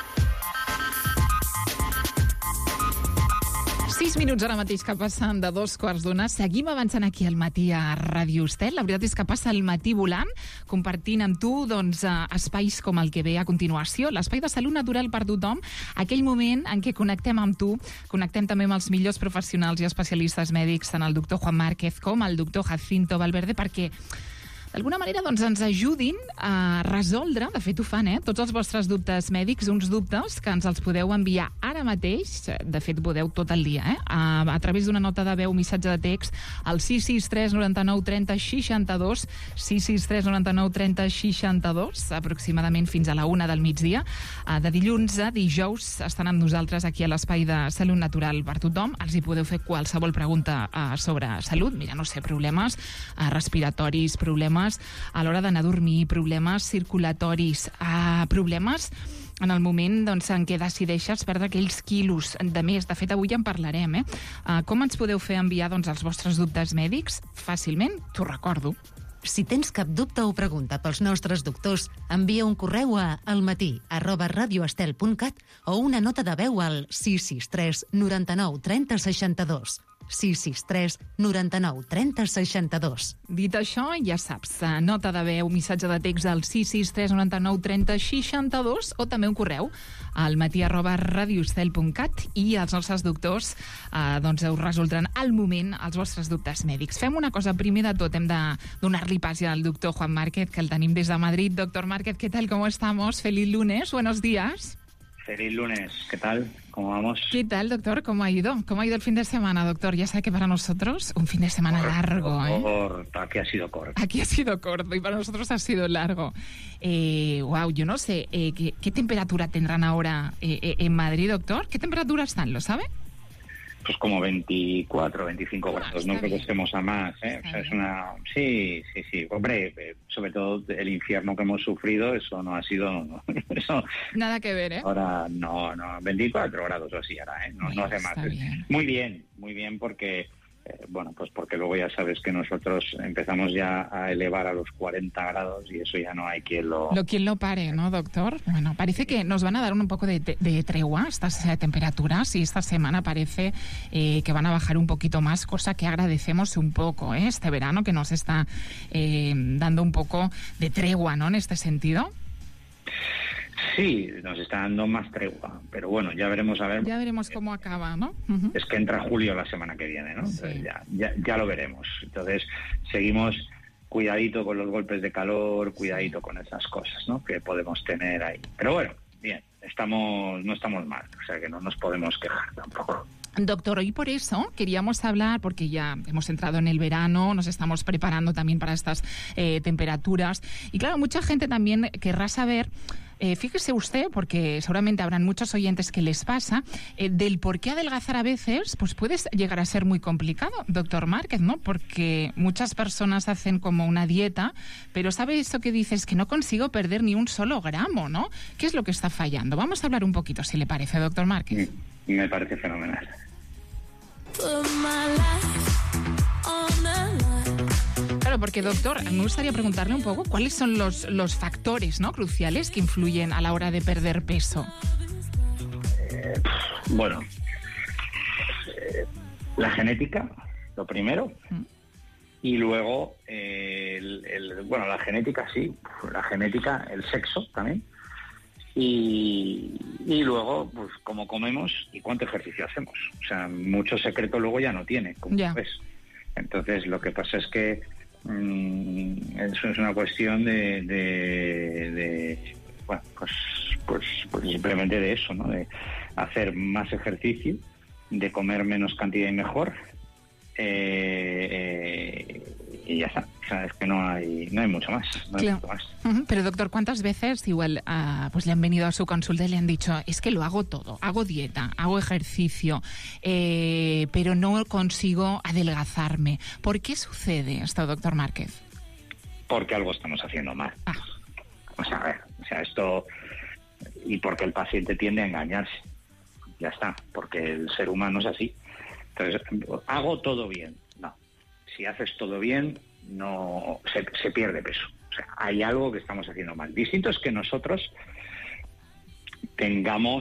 6 minuts ara mateix que passen de 2:15. Seguim avançant aquí al matí a Ràdio Estel. La veritat és que passa el matí volant, compartint amb tu espais com el que ve a continuació, l'espai de salut natural per tothom, aquell moment en què connectem amb tu, connectem també amb els millors professionals i especialistes mèdics, tant el doctor Juan Márquez com el doctor Jacinto Valverde, perquè d'alguna manera ens ajudin a resoldre, de fet ho fan, tots els vostres dubtes mèdics, uns dubtes que ens els podeu enviar ara mateix, de fet podeu tot el dia, a través d'una nota de veu, missatge de text, al 663 99 30 62, 663 99 30 62, aproximadament fins a la 1 del migdia. De dilluns a dijous estan amb nosaltres aquí a l'espai de Salut Natural per tothom. Els hi podeu fer qualsevol pregunta sobre salut, mira, no sé, problemes respiratoris, problemes a l'hora d'anar a dormir, problemes circulatoris, problemes en el moment en què decideixes perdre aquells quilos de més. De fet, avui en parlarem. Com ens podeu fer enviar els vostres dubtes mèdics? Fàcilment, t'ho recordo. Si tens cap dubte o pregunta pels nostres doctors, envia un correu a almatí@radioestel.cat o una nota de veu al 663 99 30 62. 663 99 30 62. Dit això, ja saps, nota de veu, missatge de text al 663 99 30 62 o també un correu al matí@radioestel.cat i els nostres doctors us resoldran al moment els vostres dubtes mèdics. Fem una cosa, primer de tot hem de donar-li pas al doctor Juan Márquez, que el tenim des de Madrid. Doctor Márquez, ¿qué tal? ¿Cómo estamos? Feliz lunes, buenos días. Feliz lunes, ¿qué tal? ¿Cómo vamos? ¿Qué tal, doctor? ¿Cómo ha ido? ¿Cómo ha ido el fin de semana, doctor? Ya sabe que para nosotros un fin de semana largo, Aquí ha sido corto. Aquí ha sido corto y para nosotros ha sido largo. Wow, yo no sé, ¿qué temperatura tendrán ahora en Madrid, doctor? ¿Qué temperatura están, lo sabe? Pues como 24, 25 grados, no creo que estemos a más, ¿eh? O sea, es una... Sí. Hombre, sobre todo el infierno que hemos sufrido, eso no ha sido... Eso... Nada que ver, ¿eh? Ahora, no, 24 grados o así ahora, ¿eh? No hace más. Muy bien porque... pues porque luego ya sabes que nosotros empezamos ya a elevar a los 40 grados y eso ya no hay quien lo pare, ¿no, doctor? Bueno, parece que nos van a dar un poco de tregua estas temperaturas y esta semana parece que van a bajar un poquito más, cosa que agradecemos un poco, este verano que nos está dando un poco de tregua, ¿no?, en este sentido. Sí, nos está dando más tregua, pero bueno, ya veremos a ver. Ya veremos cómo acaba, ¿no? Es que entra julio la semana que viene, ¿no? Sí. Ya lo veremos. Entonces, seguimos cuidadito con los golpes de calor, cuidadito con esas cosas, ¿no?, que podemos tener ahí. Pero bueno, bien, no estamos mal, o sea que no nos podemos quejar tampoco. Doctor, hoy por eso queríamos hablar, porque ya hemos entrado en el verano, nos estamos preparando también para estas temperaturas. Y claro, mucha gente también querrá saber, fíjese usted, porque seguramente habrán muchos oyentes que les pasa, del por qué adelgazar a veces pues puede llegar a ser muy complicado, doctor Márquez, ¿no? Porque muchas personas hacen como una dieta, pero ¿sabe eso que dices? Que no consigo perder ni un solo gramo, ¿no? ¿Qué es lo que está fallando? Vamos a hablar un poquito, si le parece, doctor Márquez. Me parece fenomenal. Claro, porque doctor, me gustaría preguntarle un poco cuáles son los factores, ¿no?, cruciales que influyen a la hora de perder peso. Bueno, la genética, lo primero, y luego, bueno, la genética sí, la genética, el sexo también, y luego, pues, cómo comemos y cuánto ejercicio hacemos. O sea, mucho secreto luego ya no tiene, como ves. Entonces, lo que pasa es que eso es una cuestión de bueno, pues simplemente de eso, ¿no? De hacer más ejercicio, de comer menos cantidad y mejor, y ya está. O sea, es que no hay mucho más. Mucho más. Pero doctor, ¿cuántas veces igual pues le han venido a su consulta y le han dicho, es que lo hago todo, hago dieta, hago ejercicio, pero no consigo adelgazarme? ¿Por qué sucede esto, doctor Márquez? Porque algo estamos haciendo mal. O sea, a ver, esto, y porque el paciente tiende a engañarse. Ya está, porque el ser humano es así. Entonces, hago todo bien. No, si haces todo bien, no se pierde peso. O sea, hay algo que estamos haciendo mal. Distinto es que nosotros tengamos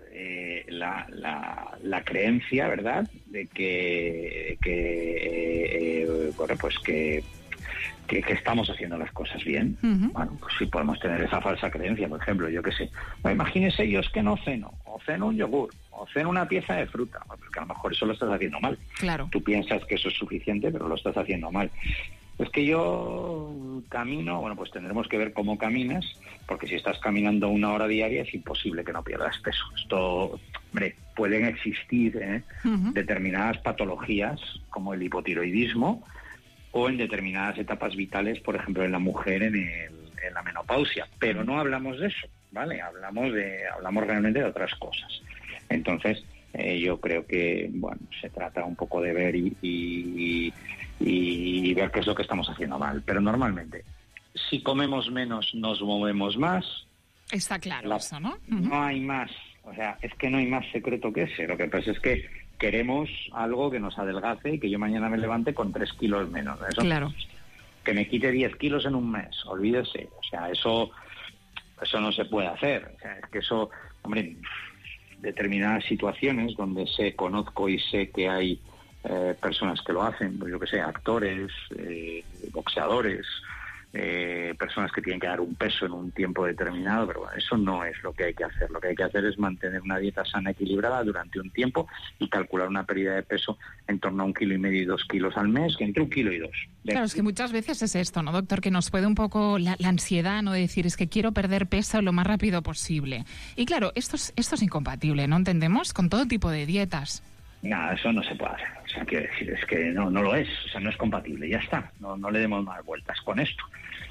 la creencia, ¿verdad?, de que bueno, pues que estamos haciendo las cosas bien. Bueno, pues sí podemos tener esa falsa creencia. Por ejemplo, yo qué sé, imagínese yo es que no ceno, o ceno un yogur, o ceno una pieza de fruta, porque a lo mejor eso lo estás haciendo mal. Claro. Tú piensas que eso es suficiente, pero lo estás haciendo mal. Es que yo camino, bueno, pues tendremos que ver cómo caminas, porque si estás caminando 1 hora diaria es imposible que no pierdas peso. Esto, hombre, pueden existir determinadas patologías como el hipotiroidismo, o en determinadas etapas vitales, por ejemplo, en la mujer en la menopausia, pero no hablamos de eso, ¿vale? Hablamos realmente de otras cosas. Entonces, yo creo que, bueno, se trata un poco de ver y ver qué es lo que estamos haciendo mal. Pero normalmente, si comemos menos, nos movemos más. Está claro eso, ¿no? No hay más, o sea, es que no hay más secreto que ese. Lo que pasa es que queremos algo que nos adelgace y que yo mañana me levante con 3 kilos menos. Eso, claro. Que me quite 10 kilos en un mes, olvídese. O sea, eso no se puede hacer. O sea, es que eso, hombre, determinadas situaciones donde conozco y sé que hay personas que lo hacen, pues yo que sé, actores, boxeadores, personas que tienen que dar un peso en un tiempo determinado, pero bueno, eso no es lo que hay que hacer. Lo que hay que hacer es mantener una dieta sana, equilibrada durante un tiempo y calcular una pérdida de peso en torno a 1,5 kg y 2 kilos al mes, que entre 1 kilo y 2. Claro, es que muchas veces es esto, ¿no, doctor? Que nos puede un poco la ansiedad, ¿no? De decir, es que quiero perder peso lo más rápido posible. Y claro, esto es incompatible, ¿no? ¿Entendemos? Con todo tipo de dietas. Nada, eso no se puede hacer. O sea, quiero decir, es que no lo es. O sea, no es compatible. Ya está. No le demos más vueltas con esto.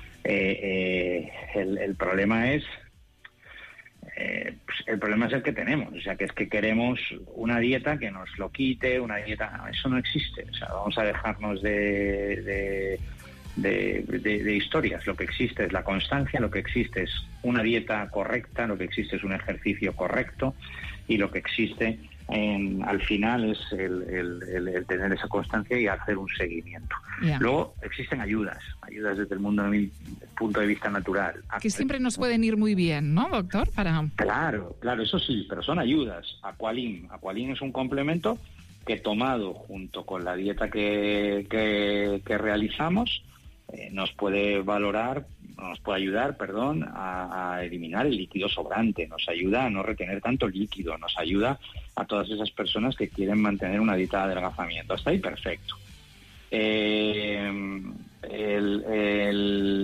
El problema es pues el problema es el que tenemos. O sea, que es que queremos una dieta que nos lo quite, una dieta... No, eso no existe. O sea, vamos a dejarnos de historias. Lo que existe es la constancia, lo que existe es una dieta correcta, lo que existe es un ejercicio correcto y lo que existe al final es el tener esa constancia y hacer un seguimiento. Luego existen ayudas desde el punto de vista natural. Que siempre nos pueden ir muy bien, ¿no, doctor? Claro, eso sí, pero son ayudas. Aqualim es un complemento que tomado junto con la dieta que realizamos nos puede ayudar a eliminar el líquido sobrante, nos ayuda a no retener tanto líquido, nos ayuda a todas esas personas que quieren mantener una dieta de adelgazamiento. Hasta ahí perfecto. El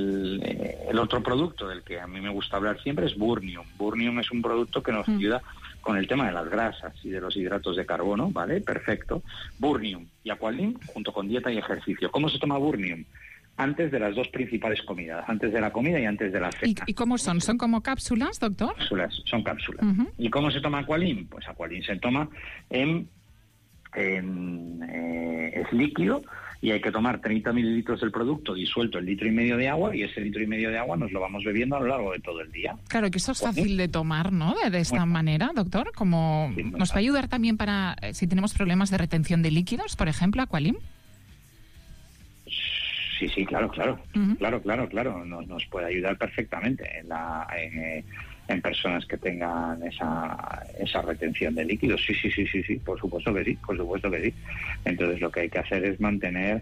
otro producto del que a mí me gusta hablar siempre es Burnium. Burnium es un producto que nos ayuda con el tema de las grasas y de los hidratos de carbono, ¿vale? Perfecto. Burnium y Aqualim junto con dieta y ejercicio. ¿Cómo se toma Burnium? Antes de las dos principales comidas, antes de la comida y antes de la cena. ¿Y cómo son? ¿Son como cápsulas, doctor? Son cápsulas. ¿Y cómo se toma Aqualim? Pues Aqualim se toma es líquido y hay que tomar 30 mililitros del producto disuelto en 1,5 litros de agua, y ese 1,5 litros de agua nos lo vamos bebiendo a lo largo de todo el día. Claro, que eso es fácil de tomar, ¿no? De esta manera, doctor. Como Sí, ¿nos va a ayudar también para si tenemos problemas de retención de líquidos, por ejemplo, Aqualim? Sí, claro. Claro. Nos puede ayudar perfectamente en personas que tengan esa retención de líquidos. Sí, por supuesto que sí. Entonces lo que hay que hacer es mantener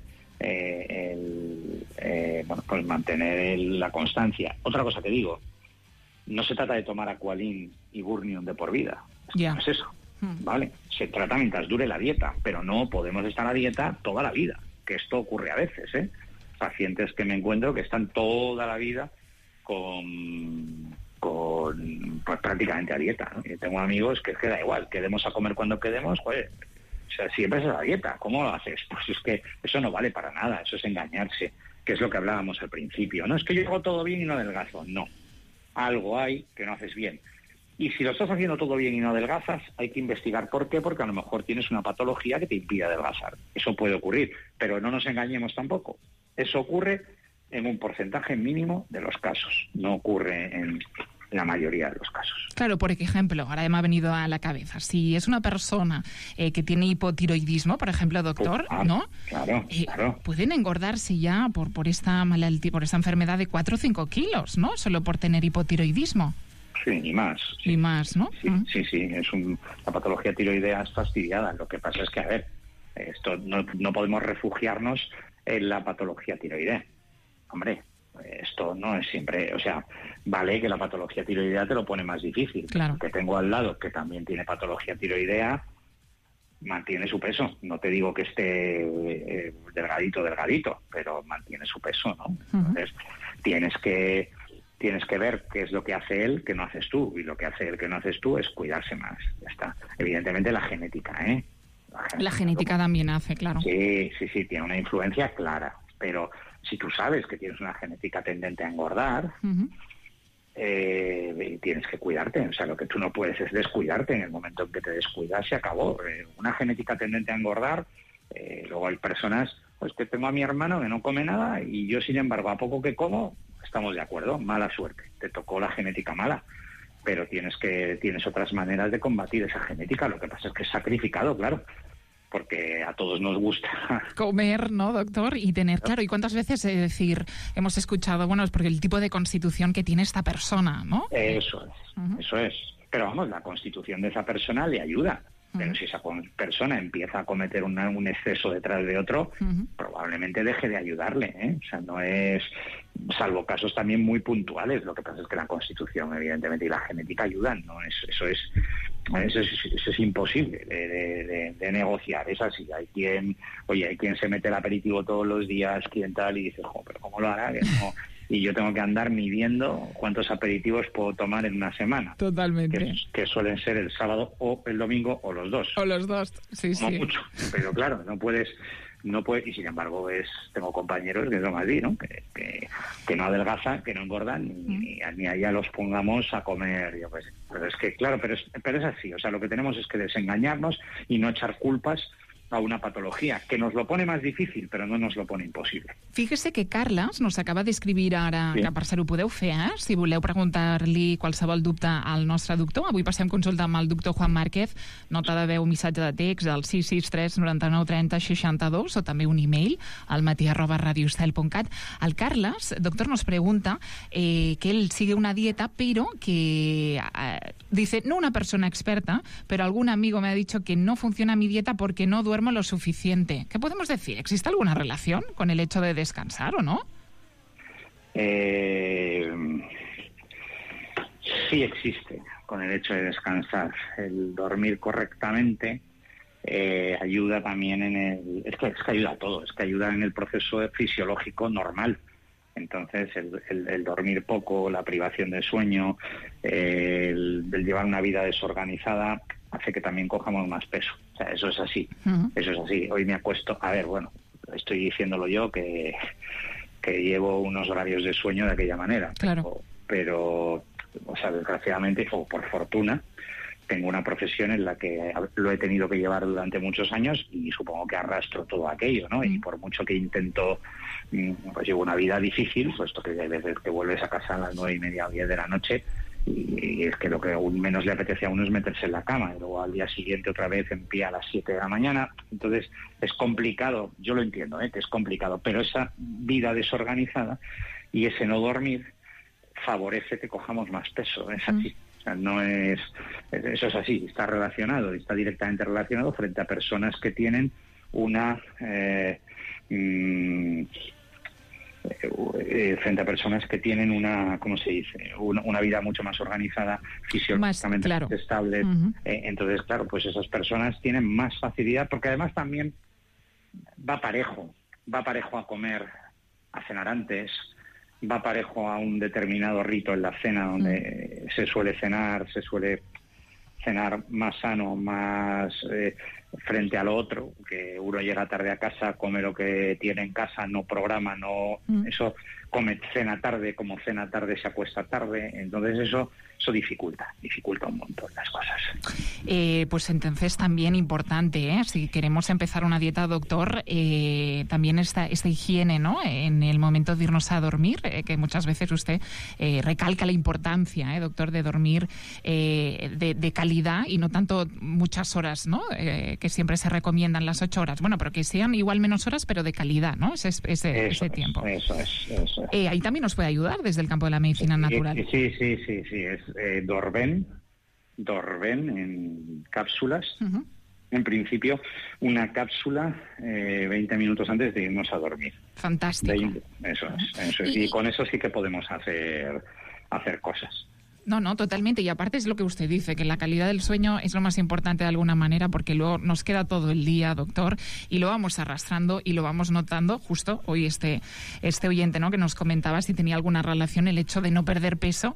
la constancia. Otra cosa que digo, no se trata de tomar Aqualim y Burnium de por vida. No es eso, ¿vale? Se trata mientras dure la dieta, pero no podemos estar a dieta toda la vida, que esto ocurre a veces, ¿eh? Pacientes que me encuentro que están toda la vida con pues prácticamente a dieta, ¿no? Y tengo amigos que da igual, quedemos a comer cuando quedemos, joder, o sea, siempre es a la dieta. ¿Cómo lo haces? Pues es que eso no vale para nada, eso es engañarse, que es lo que hablábamos al principio. No es que yo hago todo bien y no adelgazo, no. Algo hay que no haces bien. Y si lo estás haciendo todo bien y no adelgazas, hay que investigar por qué, porque a lo mejor tienes una patología que te impide adelgazar. Eso puede ocurrir, pero no nos engañemos tampoco. Eso ocurre en un porcentaje mínimo de los casos, no ocurre en la mayoría de los casos. Claro, por ejemplo, ahora me ha venido a la cabeza, si es una persona que tiene hipotiroidismo, por ejemplo, doctor, ¿no? Claro. Pueden engordarse ya por esta malaltía, por esta enfermedad de 4 o 5 kilos, ¿no? Solo por tener hipotiroidismo. Sí, ni más. Sí. Y más, ¿no? Sí. La patología tiroidea es fastidiada. Lo que pasa es que, a ver, esto no podemos refugiarnos en la patología tiroidea. Hombre, esto no es siempre, o sea, vale que la patología tiroidea te lo pone más difícil. Claro. Que tengo al lado que también tiene patología tiroidea, mantiene su peso. No te digo que esté delgadito, pero mantiene su peso, ¿no? Entonces, tienes que ver qué es lo que hace él que no haces tú, y lo que hace él que no haces tú es cuidarse más. Ya está. Evidentemente la genética, ¿eh? La genética también hace, claro. Sí, tiene una influencia clara, pero si tú sabes que tienes una genética tendente a engordar, tienes que cuidarte. O sea, lo que tú no puedes es descuidarte. En el momento en que te descuidas, se acabó. Una genética tendente a engordar, luego hay personas, pues que tengo a mi hermano que no come nada y yo, sin embargo, a poco que como, estamos de acuerdo, mala suerte. Te tocó la genética mala, pero tienes otras maneras de combatir esa genética. Lo que pasa es que es sacrificado, claro, porque a todos nos gusta comer, ¿no, doctor? Y tener, claro, ¿y cuántas veces hemos escuchado, bueno, es porque el tipo de constitución que tiene esta persona, ¿no? Eso es. Pero vamos, la constitución de esa persona le ayuda. Pero si esa persona empieza a cometer un exceso detrás de otro, probablemente deje de ayudarle, ¿eh? O sea, no es, salvo casos también muy puntuales. Lo que pasa es que la constitución, evidentemente, y la genética ayudan, ¿no? Eso es imposible de negociar. Es así. Hay quien se mete el aperitivo todos los días, quien tal, y dice, pero ¿cómo lo hará? Que no. Y yo tengo que andar midiendo cuántos aperitivos puedo tomar en una semana. Totalmente. Que suelen ser el sábado o el domingo o los dos. Sí. No mucho, pero claro, no puedes, y sin embargo tengo compañeros que son así, ¿no? Que no adelgazan, que no engordan, ni allá los pongamos a comer, yo qué sé. Pero es que, claro, pero es así. O sea, lo que tenemos es que desengañarnos y no echar culpas a una patología, que nos lo pone más difícil, però no nos lo pone impossible. Fíjese que Carles nos acaba d'escriure ara, que per cert ho podeu fer, si voleu preguntar-li qualsevol dubte al nostre doctor. Avui passem consulta amb el doctor Juan Márquez, nota de veu, missatge de text al 663 99 30 62 o també un email al matí@radioestel.cat. El Carles, doctor, nos pregunta que él sigue una dieta, pero que dice, no una persona experta, pero algún amigo me ha dicho que no funciona mi dieta porque no duermo lo suficiente. ¿Qué podemos decir? ¿Existe alguna relación con el hecho de descansar o no? Sí existe con el hecho de descansar. El dormir correctamente ayuda también es que ayuda a todo, es que ayuda en el proceso fisiológico normal. Entonces, el dormir poco, la privación de sueño, el llevar una vida desorganizada, hace que también cojamos más peso. O sea, eso es así. Eso es así. Hoy me acuesto, estoy diciéndolo yo, que llevo unos horarios de sueño de aquella manera. Claro. Pero desgraciadamente, o por fortuna, tengo una profesión en la que lo he tenido que llevar durante muchos años y supongo que arrastro todo aquello, ¿no? Y por mucho que intento, pues llevo una vida difícil, puesto que hay veces que vuelves a casa a las 9:30 o 10 de la noche y es que lo que aún menos le apetece a uno es meterse en la cama y luego al día siguiente otra vez en pie a las 7 de la mañana. Entonces es complicado, yo lo entiendo, que es complicado, pero esa vida desorganizada y ese no dormir favorece que cojamos más peso, es así. No es, eso es así, está relacionado, está directamente relacionado frente a personas que tienen una ¿cómo se dice? Una vida mucho más organizada, fisiológicamente más estable. Entonces, claro, pues esas personas tienen más facilidad, porque además también va parejo a comer, a cenar antes, va parejo a un determinado rito en la cena donde se suele cenar más sano, más frente al otro, que uno llega tarde a casa, come lo que tiene en casa, no programa, eso cena tarde, como cena tarde se acuesta tarde, entonces eso dificulta un montón las cosas. Pues entonces también importante, si queremos empezar una dieta, doctor, también esta higiene, ¿no? En el momento de irnos a dormir, que muchas veces usted recalca la importancia, doctor, de dormir de calidad y no tanto muchas horas, ¿no? Que siempre se recomiendan las 8 horas. Bueno, pero que sean igual menos horas, pero de calidad, ¿no? Ese tiempo. Eso es. Ahí también nos puede ayudar desde el campo de la medicina natural. Sí. Es Dorben en cápsulas. En principio, una cápsula 20 minutos antes de irnos a dormir. Fantástico. Eso es. Y con eso sí que podemos hacer cosas. No, totalmente. Y aparte es lo que usted dice, que la calidad del sueño es lo más importante de alguna manera, porque luego nos queda todo el día, doctor, y lo vamos arrastrando y lo vamos notando. Justo hoy este oyente, ¿no?, que nos comentaba si tenía alguna relación el hecho de no perder peso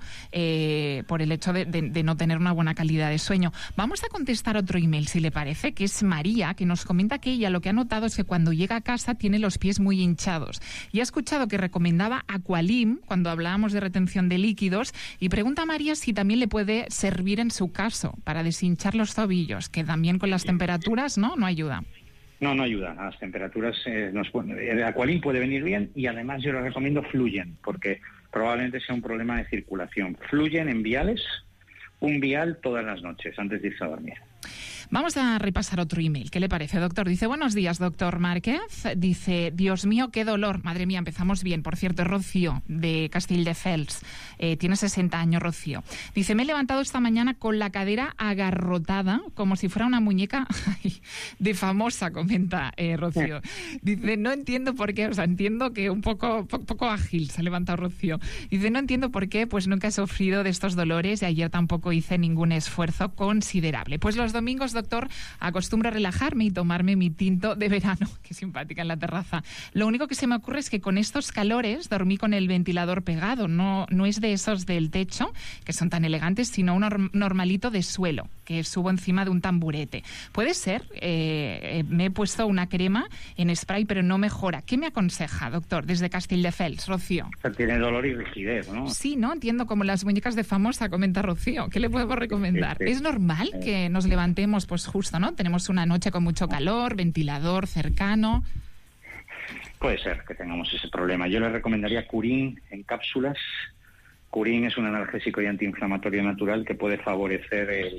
por el hecho de no tener una buena calidad de sueño. Vamos a contestar otro email, si le parece, que es María, que nos comenta que ella lo que ha notado es que cuando llega a casa tiene los pies muy hinchados. Y ha escuchado que recomendaba Aqualim cuando hablábamos de retención de líquidos, y pregunta a María si también le puede servir en su caso para deshinchar los tobillos, que también con las temperaturas no ayuda. No ayuda. A las temperaturas el Aqualim puede venir bien, y además yo le recomiendo Fluyen, porque probablemente sea un problema de circulación. Fluyen en viales, un vial todas las noches antes de irse a dormir. Vamos a repasar otro email. ¿Qué le parece, doctor? Dice, buenos días, doctor Márquez. Dice, Dios mío, qué dolor. Madre mía, empezamos bien. Por cierto, Rocío, de Castelldefels. Tiene 60 años, Rocío. Dice, me he levantado esta mañana con la cadera agarrotada, como si fuera una muñeca de Famosa, comenta Rocío. Dice, no entiendo por qué, entiendo que un poco ágil se ha levantado Rocío. Dice, no entiendo por qué, pues nunca he sufrido de estos dolores y ayer tampoco hice ningún esfuerzo considerable. Pues los domingos, doctor, acostumbro a relajarme y tomarme mi tinto de verano. Qué simpática en la terraza. Lo único que se me ocurre es que con estos calores dormí con el ventilador pegado. No es de esos del techo, que son tan elegantes, sino uno normalito de suelo, que subo encima de un tamburete. Puede ser, me he puesto una crema en spray, pero no mejora. ¿Qué me aconseja, doctor? Desde Castelldefels, Rocío. Tiene dolor y rigidez, ¿no? Sí, ¿no? Entiendo, como las muñecas de Famosa, comenta Rocío. ¿Qué le podemos recomendar? Sí. ¿Es normal que nos levantemos, pues justo, ¿no? Tenemos una noche con mucho calor, ventilador cercano. Puede ser que tengamos ese problema. Yo le recomendaría Curín en cápsulas. Curín es un analgésico y antiinflamatorio natural que puede favorecer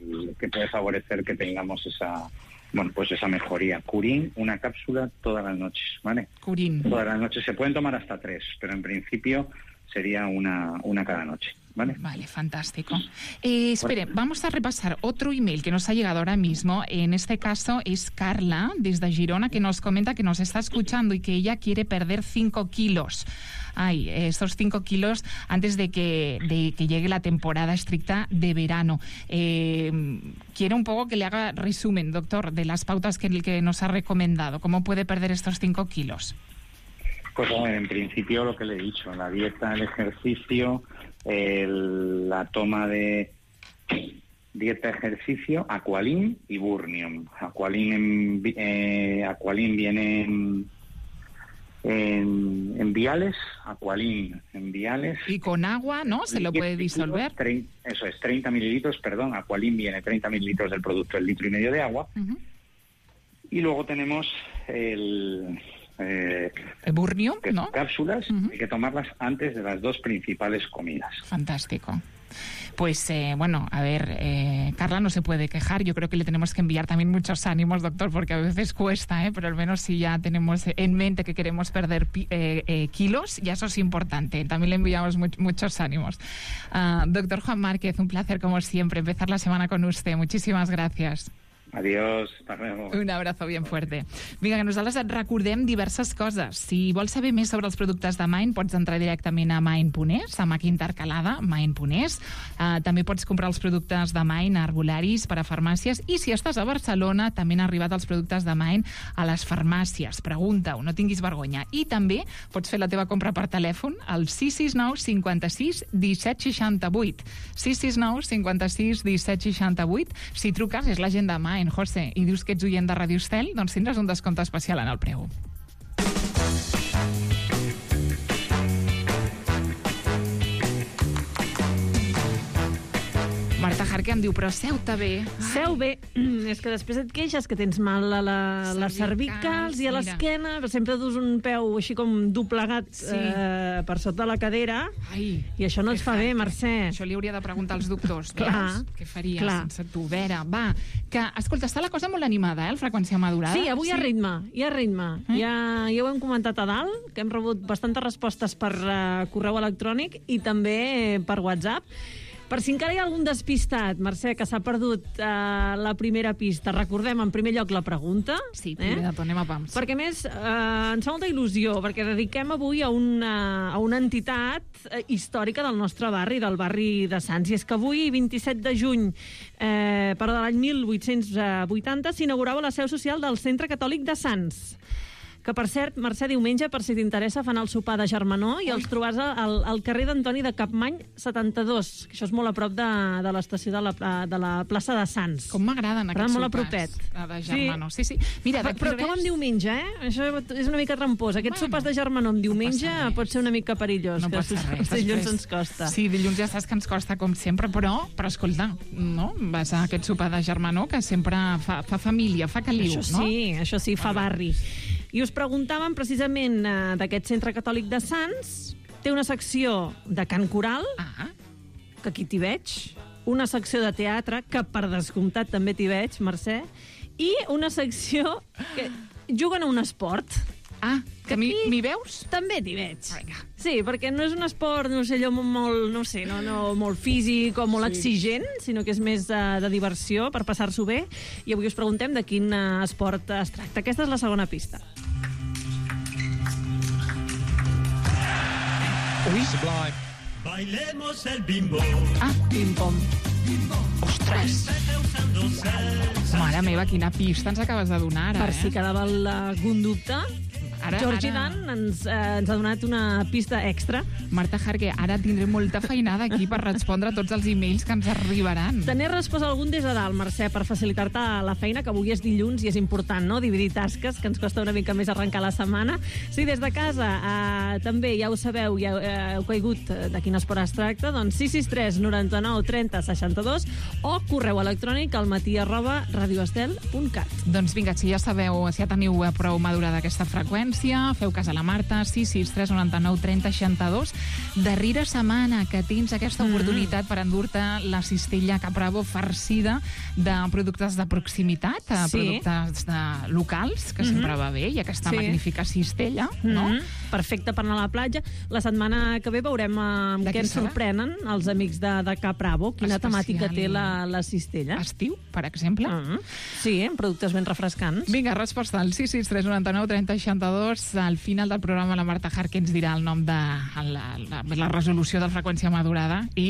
que tengamos esa mejoría. Curín, una cápsula todas las noches, ¿vale? Curín. Todas las noches. Se pueden tomar hasta 3, pero en principio sería una cada noche. Vale, fantástico. Espere, vamos a repasar otro email que nos ha llegado ahora mismo. En este caso es Carla, desde Girona, que nos comenta que nos está escuchando y que ella quiere perder 5 kilos. Estos 5 kilos antes de que llegue la temporada estricta de verano. Quiero un poco que le haga resumen, doctor, de las pautas que nos ha recomendado. ¿Cómo puede perder estos 5 kilos? Pues a ver, en principio lo que le he dicho, la dieta, el ejercicio, la toma de dieta, ejercicio, Aqualin y Burnium. Aqualin viene en viales, Aqualin en viales. Y con agua, ¿no? Se lo puede disolver. Eso es, 30 mililitros, perdón, Aqualin viene 30 mililitros del producto, el 1,5 litro de agua. Y luego tenemos el Burnium, ¿no? Cápsulas, hay que tomarlas antes de las 2 principales comidas. Fantástico. Pues, bueno, a ver, Carla no se puede quejar. Yo creo que le tenemos que enviar también muchos ánimos, doctor, porque a veces cuesta, pero al menos si ya tenemos en mente que queremos perder kilos, ya eso es importante. También le enviamos muchos ánimos. Doctor Juan Márquez, un placer como siempre empezar la semana con usted. Muchísimas gracias. Adiós, hasta luego. Un abrazo bien fuerte. Vinga, que nosaltres et recordem diverses coses. Si vols saber més sobre els productes de Mind, pots entrar directament a Mind.es, a Mac Intercalada, Mind.es. També pots comprar els productes de Mind a arbolaris, per a farmàcies, i si estàs a Barcelona, també han arribat els productes de Mind a les farmàcies. Pregunta-ho, no tinguis vergonya. I també pots fer la teva compra per telèfon al 669 56 17 68. 669 56 17 68. Si truques, és la gent de Mind, José, i dius que ets oient de Radio Estel, doncs tindràs un descompte especial en el preu. Marta Jarque em diu, però seu-te bé. Seu bé. És que després et queixes que tens mal a les cervicals i a l'esquena, però sempre dus un peu així com doblegat per sota la cadera. Ai, i això no et fa bé, Mercè. Això li hauria de preguntar als doctors. Clar. Què faria sense tu? Vera, va. Que, escolta, està la cosa molt animada, el Freqüència Madurada. Sí, avui hi ha ritme, hi ha ritme. Ja ho hem comentat a dalt, que hem rebut bastantes respostes per correu electrònic i també per WhatsApp. Per si encara hi ha algun despistat, Mercè, que s'ha perdut la primera pista, recordem en primer lloc la pregunta. Sí, anem a pams. Perquè, a més, ens fa molta il·lusió, perquè dediquem avui a una entitat històrica del nostre barri, del barri de Sants. I és que avui, 27 de juny, però de l'any 1880, s'inaugurava la seu social del Centre Catòlic de Sants. Que, per cert, Mercè, diumenge, per si t'interessa, fan el sopar de germanor i els trobàs al carrer d'Antoni de Capmany 72, que això és molt a prop de l'estació de la plaça de Sants. Com m'agraden aquests molt sopars de germanor. Sí. Mira, però que en diumenge, Això és una mica trampós. Aquests sopars de germanor en diumenge pot ser una mica perillós. No pot ser res. Dilluns ens costa. Sí, dilluns ja saps que ens costa com sempre, però escolta, no? Vas a aquest sopar de germanor que sempre fa família, fa caliu, no? Això sí, fa barri. I us preguntàvem precisament d'aquest Centre Catòlic de Sants. Té una secció de cant coral, que aquí t'hi veig, una secció de teatre, que per descomptat també t'hi veig, Mercè, i una secció que juguen a un esport. Que m'hi veus? També t'hi veig. Sí, perquè no és un esport, no sé, allò molt físic o molt exigent, sinó que és més de diversió, per passar-s'ho bé. I avui us preguntem de quin esport es tracta. Aquesta és la segona pista. Ui. Bailemos el bimbo. Bim-bom. Ostres! Mare meva, quina pista ens acabes de donar ara, Per si quedava algun dubte, Georgi Dan ens ha donat una pista extra. Marta Jarque, ara tindré molta feinada aquí per respondre a tots els e-mails que ens arribaran. Te n'he respost algun des de dalt, Mercè, per facilitar-te la feina, que avui és dilluns i és important, no?, dividir tasques, que ens costa una mica més arrencar la setmana. Sí, des de casa, també ja ho sabeu, ja heu caigut de quin esport es tracta, doncs 663 99 30 62 o correu electrònic al matí@radioestel.cat. Doncs vinga, si ja sabeu, si ja teniu prou madurada aquesta freqüència, feu cas a la Marta, 663 99 30 62. Darrera setmana que tens aquesta oportunitat per endur-te la cistella Capravo farcida de productes de proximitat, productes locals, que sempre va bé, i aquesta magnífica cistella, no? Perfecte per anar a la platja. La setmana que ve veurem amb què ens sorprenen els amics de Capravo, quina temàtica té la cistella. Estiu, per exemple? Sí, productes ben refrescants. Vinga, resposta al 663 99 30 62. Al final del programa la Marta Jarque ens dirà el nom de la resolució de freqüència madurada i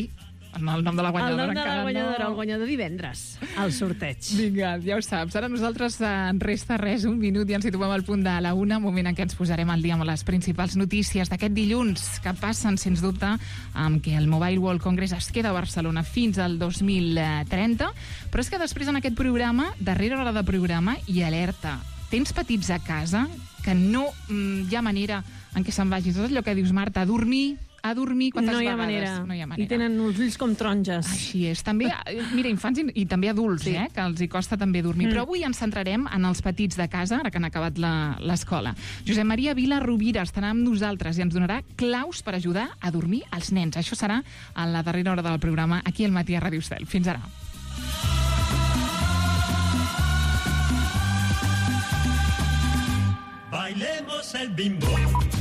El nom de la guanyadora. El nom de la guanyadora, no. el guanyador divendres, al sorteig. Vinga, ja ho saps. Ara nosaltres en resta res, un minut i ens situem al punt de la 1, moment en què ens posarem al dia amb les principals notícies d'aquest dilluns, que passen, sens dubte, amb que el Mobile World Congress es queda a Barcelona fins al 2030, però és que després en aquest programa, darrere hora de programa, i alerta. Tens petits a casa que no hi ha manera en què se'n vagin. Tot allò que dius, Marta, a dormir quantes no hi ha vegades? manera. No hi ha manera. I tenen els ulls com taronges. Així és. També, mira, infants i també adults, sí. Que els hi costa també dormir. Però avui ens centrarem en els petits de casa, ara que han acabat l'escola. Josep Maria Vila Rovira estarà amb nosaltres i ens donarà claus per ajudar a dormir els nens. Això serà a la darrera hora del programa aquí al Matí a Ràdio Estel. Fins ara. Bailemos el bimbo.